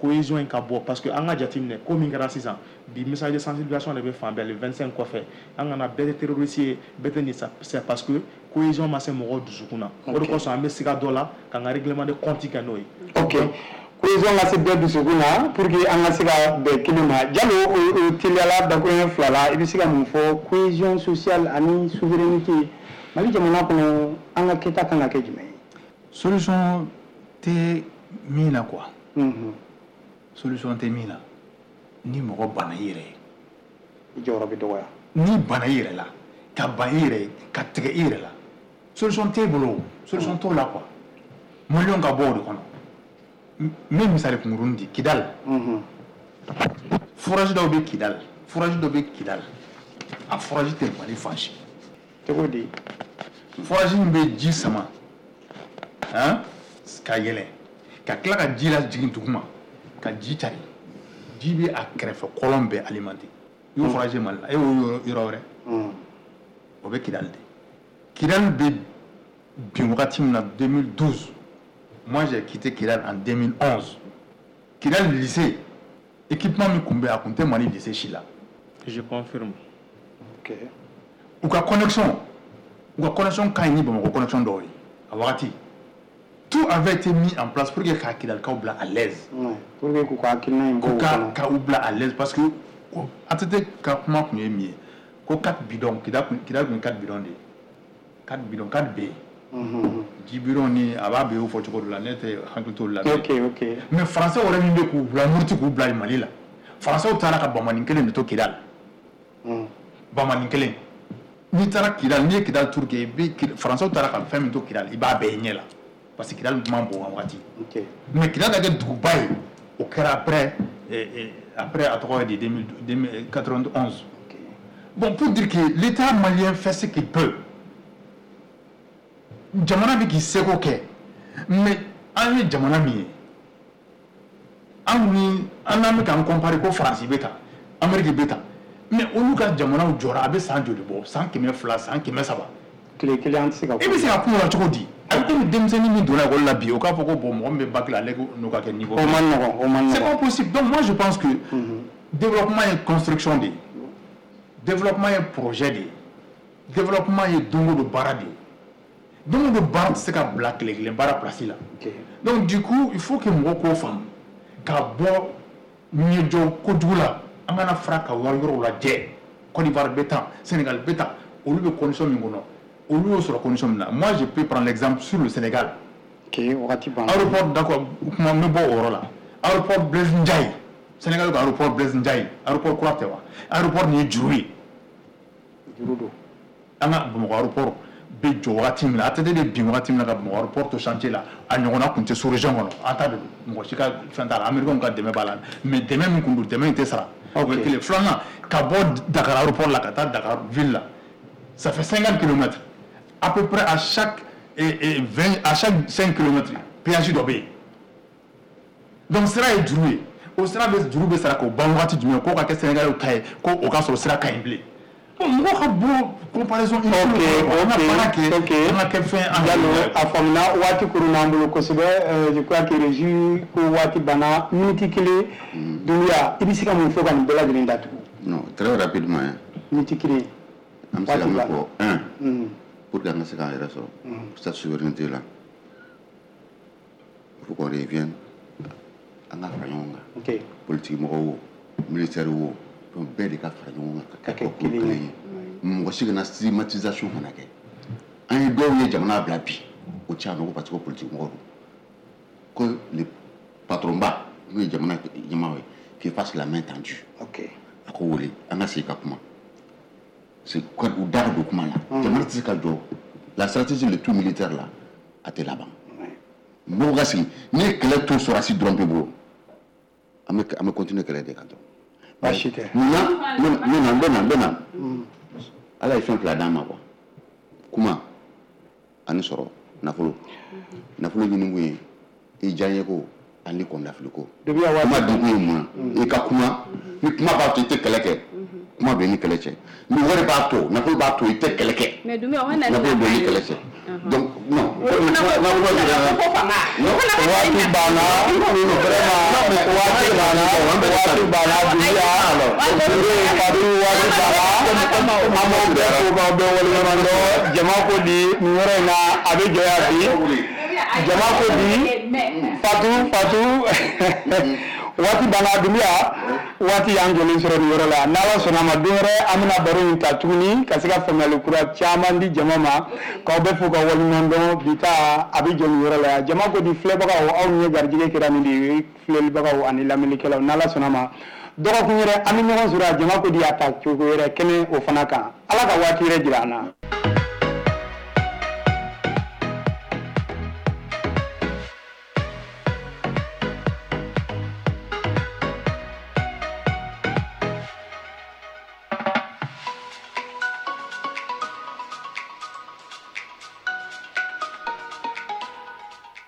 cohésion in ka bɔ parce que an ka jateminɛ ko min kɛra sisan bi message de sensibilisation de bɛ fan bɛɛ le vingt-cinq kɔfɛ an kana bɛɛ tɛ terroriste ye bɛɛ tɛ nin c'est parce que cohésion ma se mɔgɔw dusukun na o de kosɔn an bɛ siga dɔ la k'an ka règlement de compte kɛ n'o ye. ok cohésion ka se bɛɛ dusukun na pour que an ka se ka bɛn kelen ma Jalo o teliyala dakuruɲɛ fila la i bɛ se ka mun fɔ cohésion sociale ani souveraineté Mali jamana kɔnɔ an ka kɛta kan ka kɛ jumɛn ye. Solution tɛ min na quoi. Solution tɛ min na ni mɔgɔ banna i yɛrɛ ye. I jɔyɔrɔ bɛ dɔgɔya. Ni banna i yɛrɛ la ka ban i yɛrɛ ye ka tigɛ i yɛrɛ la solution t'e bolo solution t'o la quoi. Maliyɛnw ka bɔ o de kɔnɔ. N bɛ misali kunkurunin di Kidal. Forage dɔw bɛ Kidal forage dɔw bɛ Kidal a forage tɛ Mali fan si. Cogo di. Forage min bɛ ji sama hein ka yɛlɛ ka tila ka ji la jigin duguma ka ji cari ji bɛ a kɛrɛfɛ kɔlɔn bɛɛ alimenter i y'o forage Mali la e y'o yɔrɔ wɛrɛ o bɛ Kidal de Kidal bɛ bin wagati min na deux mille douze moi j'ai quitté Kidal en deux mille onze Kidal lycée équipement min tun bɛ a tun tɛ Mali lycée si la. Je confirme. Ok. U ka connexion u ka connexion ka ɲi ni Bamakɔ connexion dɔw ye a wagati. Tout avait été mis en place pour que Kidalkaw bila à l'aise. Ouais, pour que k'u ka hakilina in bɔ o kɔnɔ. Ka u bila à l'aise parce que A T T ka kuma tun ye min ye ko quatre bidons Kidal Kidal tun ye quatre bidons de ye quatre bidons quatre B. Ji bidon ni a b'a bɛ y'o fɔ cogo dɔ la ne tɛ hakili t'o la. Ok ok. Mais français wɛrɛ min bɛ k'u bila Mopti k'u bila Mali la français taara ka bamanin kelen de to Kidal. Bamanin kelen. N'i taara Kidal n'i ye Kidal tour kɛ i bɛ français taara ka fɛn min to Kidal i b'a bɛɛ ɲɛ la. Parce que Kidal man bon en wagati. Okay. Mais Kidal ka kɛ duguba ye o kɛra après eh, eh, après à tɔgɔ de deux mille quatre-vingt-onze. Okay. Bon pour dire que l'État malien fait ce qu'il peut. Jamana bɛ k'i seko kɛ mais an ye jamana min ye an ni an n'an bɛ k'an comparer ko Faransi bɛ tan Amérique bɛ tan mais olu ka jamanaw jɔra a bɛ san joli bɔ san kɛmɛ fila san kɛmɛ saba. Tile kelen an tɛ se ka. I bɛ se ka kuma o la cogo di. A bɛ komi denmisɛnnin min donna école la bi o k'a fɔ ko bon mɔgɔ min bɛ bac la ale n'o ka kɛ niveau. O man nɔgɔn o man nɔgɔn. C'est pas possible donc moi je pense que développement ye construction de ye développement ye projet de ye développement ye don o don baara de ye don o don baara tɛ se ka bila tile kelen baara place la. Donc du coup il faut que mɔgɔw k'o faamu ka bɔ ɲɛjɔ kojugu la an kana fara ka wari yɔrɔw lajɛ Côte d'Ivoire bɛ tan Sénégal bɛ tan olu bɛ condition min kɔnɔ. Moi, je peux prendre l'exemple sur le Sénégal. Ok, aéroport, d'accord, je vais bon aéroport Blaise Ndiaye. Sénégal, aéroport Blaise Ndiaye. Aéroport Kouatewa. Aéroport Niedjouri. Jurudo. Anga, bon, aéroport, Bejo, Watim, la tête de Bim, Watim, la aéroport au chantier là. A Nyona, Kunte, sur région, en tas de. Moi, je suis à Américain, on a des balan. Mais demain, nous demain, était ça. Ok, les flancs, Cabo, Dakar, aéroport, la Qatar, Dakar, ville là. Ça fait cinquante kilomètres. À peu près à chaque, et, et vingt, à chaque cinq kilomètres, péage d'obé. Donc, cela est droué. Au sera droué, ça au Bangati du Moko, à Sénégal, au Kaye, au cas sur sera Kaïblé. Bon, moi, je beau comparaison. Ok, ok, ok. On a qu'à faire un dialogue. À Famina, Wati Kurunambo, Kosovo, je crois que le juge, Wati Bana, Miniti Kili, Douya, Ibisika Moufoka, Bella de Lindatu. Non, très rapidement. Miniti Kili. Am se lamɛ ko un pour que an ka se k'an yɛrɛ sɔrɔ cette souveraineté là il faut qu'on revienne an ka fara ɲɔgɔn kan politique mɔgɔw wo militaire wo donc bɛɛ de ka fara ɲɔgɔn kan ka kɛ kulu kelen ye mɔgɔ si kana stigmatisation kana kɛ an ye dɔw ye jamana bila bi o cɛ a nɔgɔ parce que politique mɔgɔw don que le patron ba n'o ye jamana ɲɛmaaw ye qui fasse la main tendue a ko wele an ka segin ka kuma. C'est quoi ou d'art de comment là. La stratégie le tout militaire là, a été là-bas. Moi, si ni que les tout sera si drompé beau, à me à me continuer que les décantons. Pas chiqué. Non, non, non, non, non. Alors il fait un plat d'âme quoi. Comment? Ani soro, nafolo. Nafolo ni ngwe. E jaye ko ani ko nafolo ko. Kuma donc ni mo. E ka kuma, ni kuma ba te keleke. Kuma be ni keleke. Ni wori ba to, nafolo ba to ite keleke. Mais dumi on na. Nafolo be ni keleke. Donc non. Non, vraiment. waati banna waati banna dunya fatu waati banna amo bɛ ko ka bɛ wale ɲɔgɔn dɔ jama ko di nin yɔrɔ in na a bɛ jɔya bi jama ko di fatu fatu waati banna dunya waati y'an jɔlen sɔrɔ nin yɔrɔ la n'ala sɔnna ma don wɛrɛ an bɛna baro in ta tuguni ka se ka faamuyali kura caman di jama ma k'aw bɛ fo ka wale ɲɔgɔn dɔn bi ta a bɛ jɔ nin yɔrɔ la yan jama ko di filɛbagaw aw ɲɛ garijɛgɛ kɛra nin de ye filɛlibagaw ani lamɛnnikɛlaw n'ala sɔnna ma dɔgɔkun yɛrɛ an bɛ ɲɔgɔn sɔrɔ jama ko di a ta cogo yɛrɛ kɛnɛ o fana kan ala ka waati yɛrɛ jira an na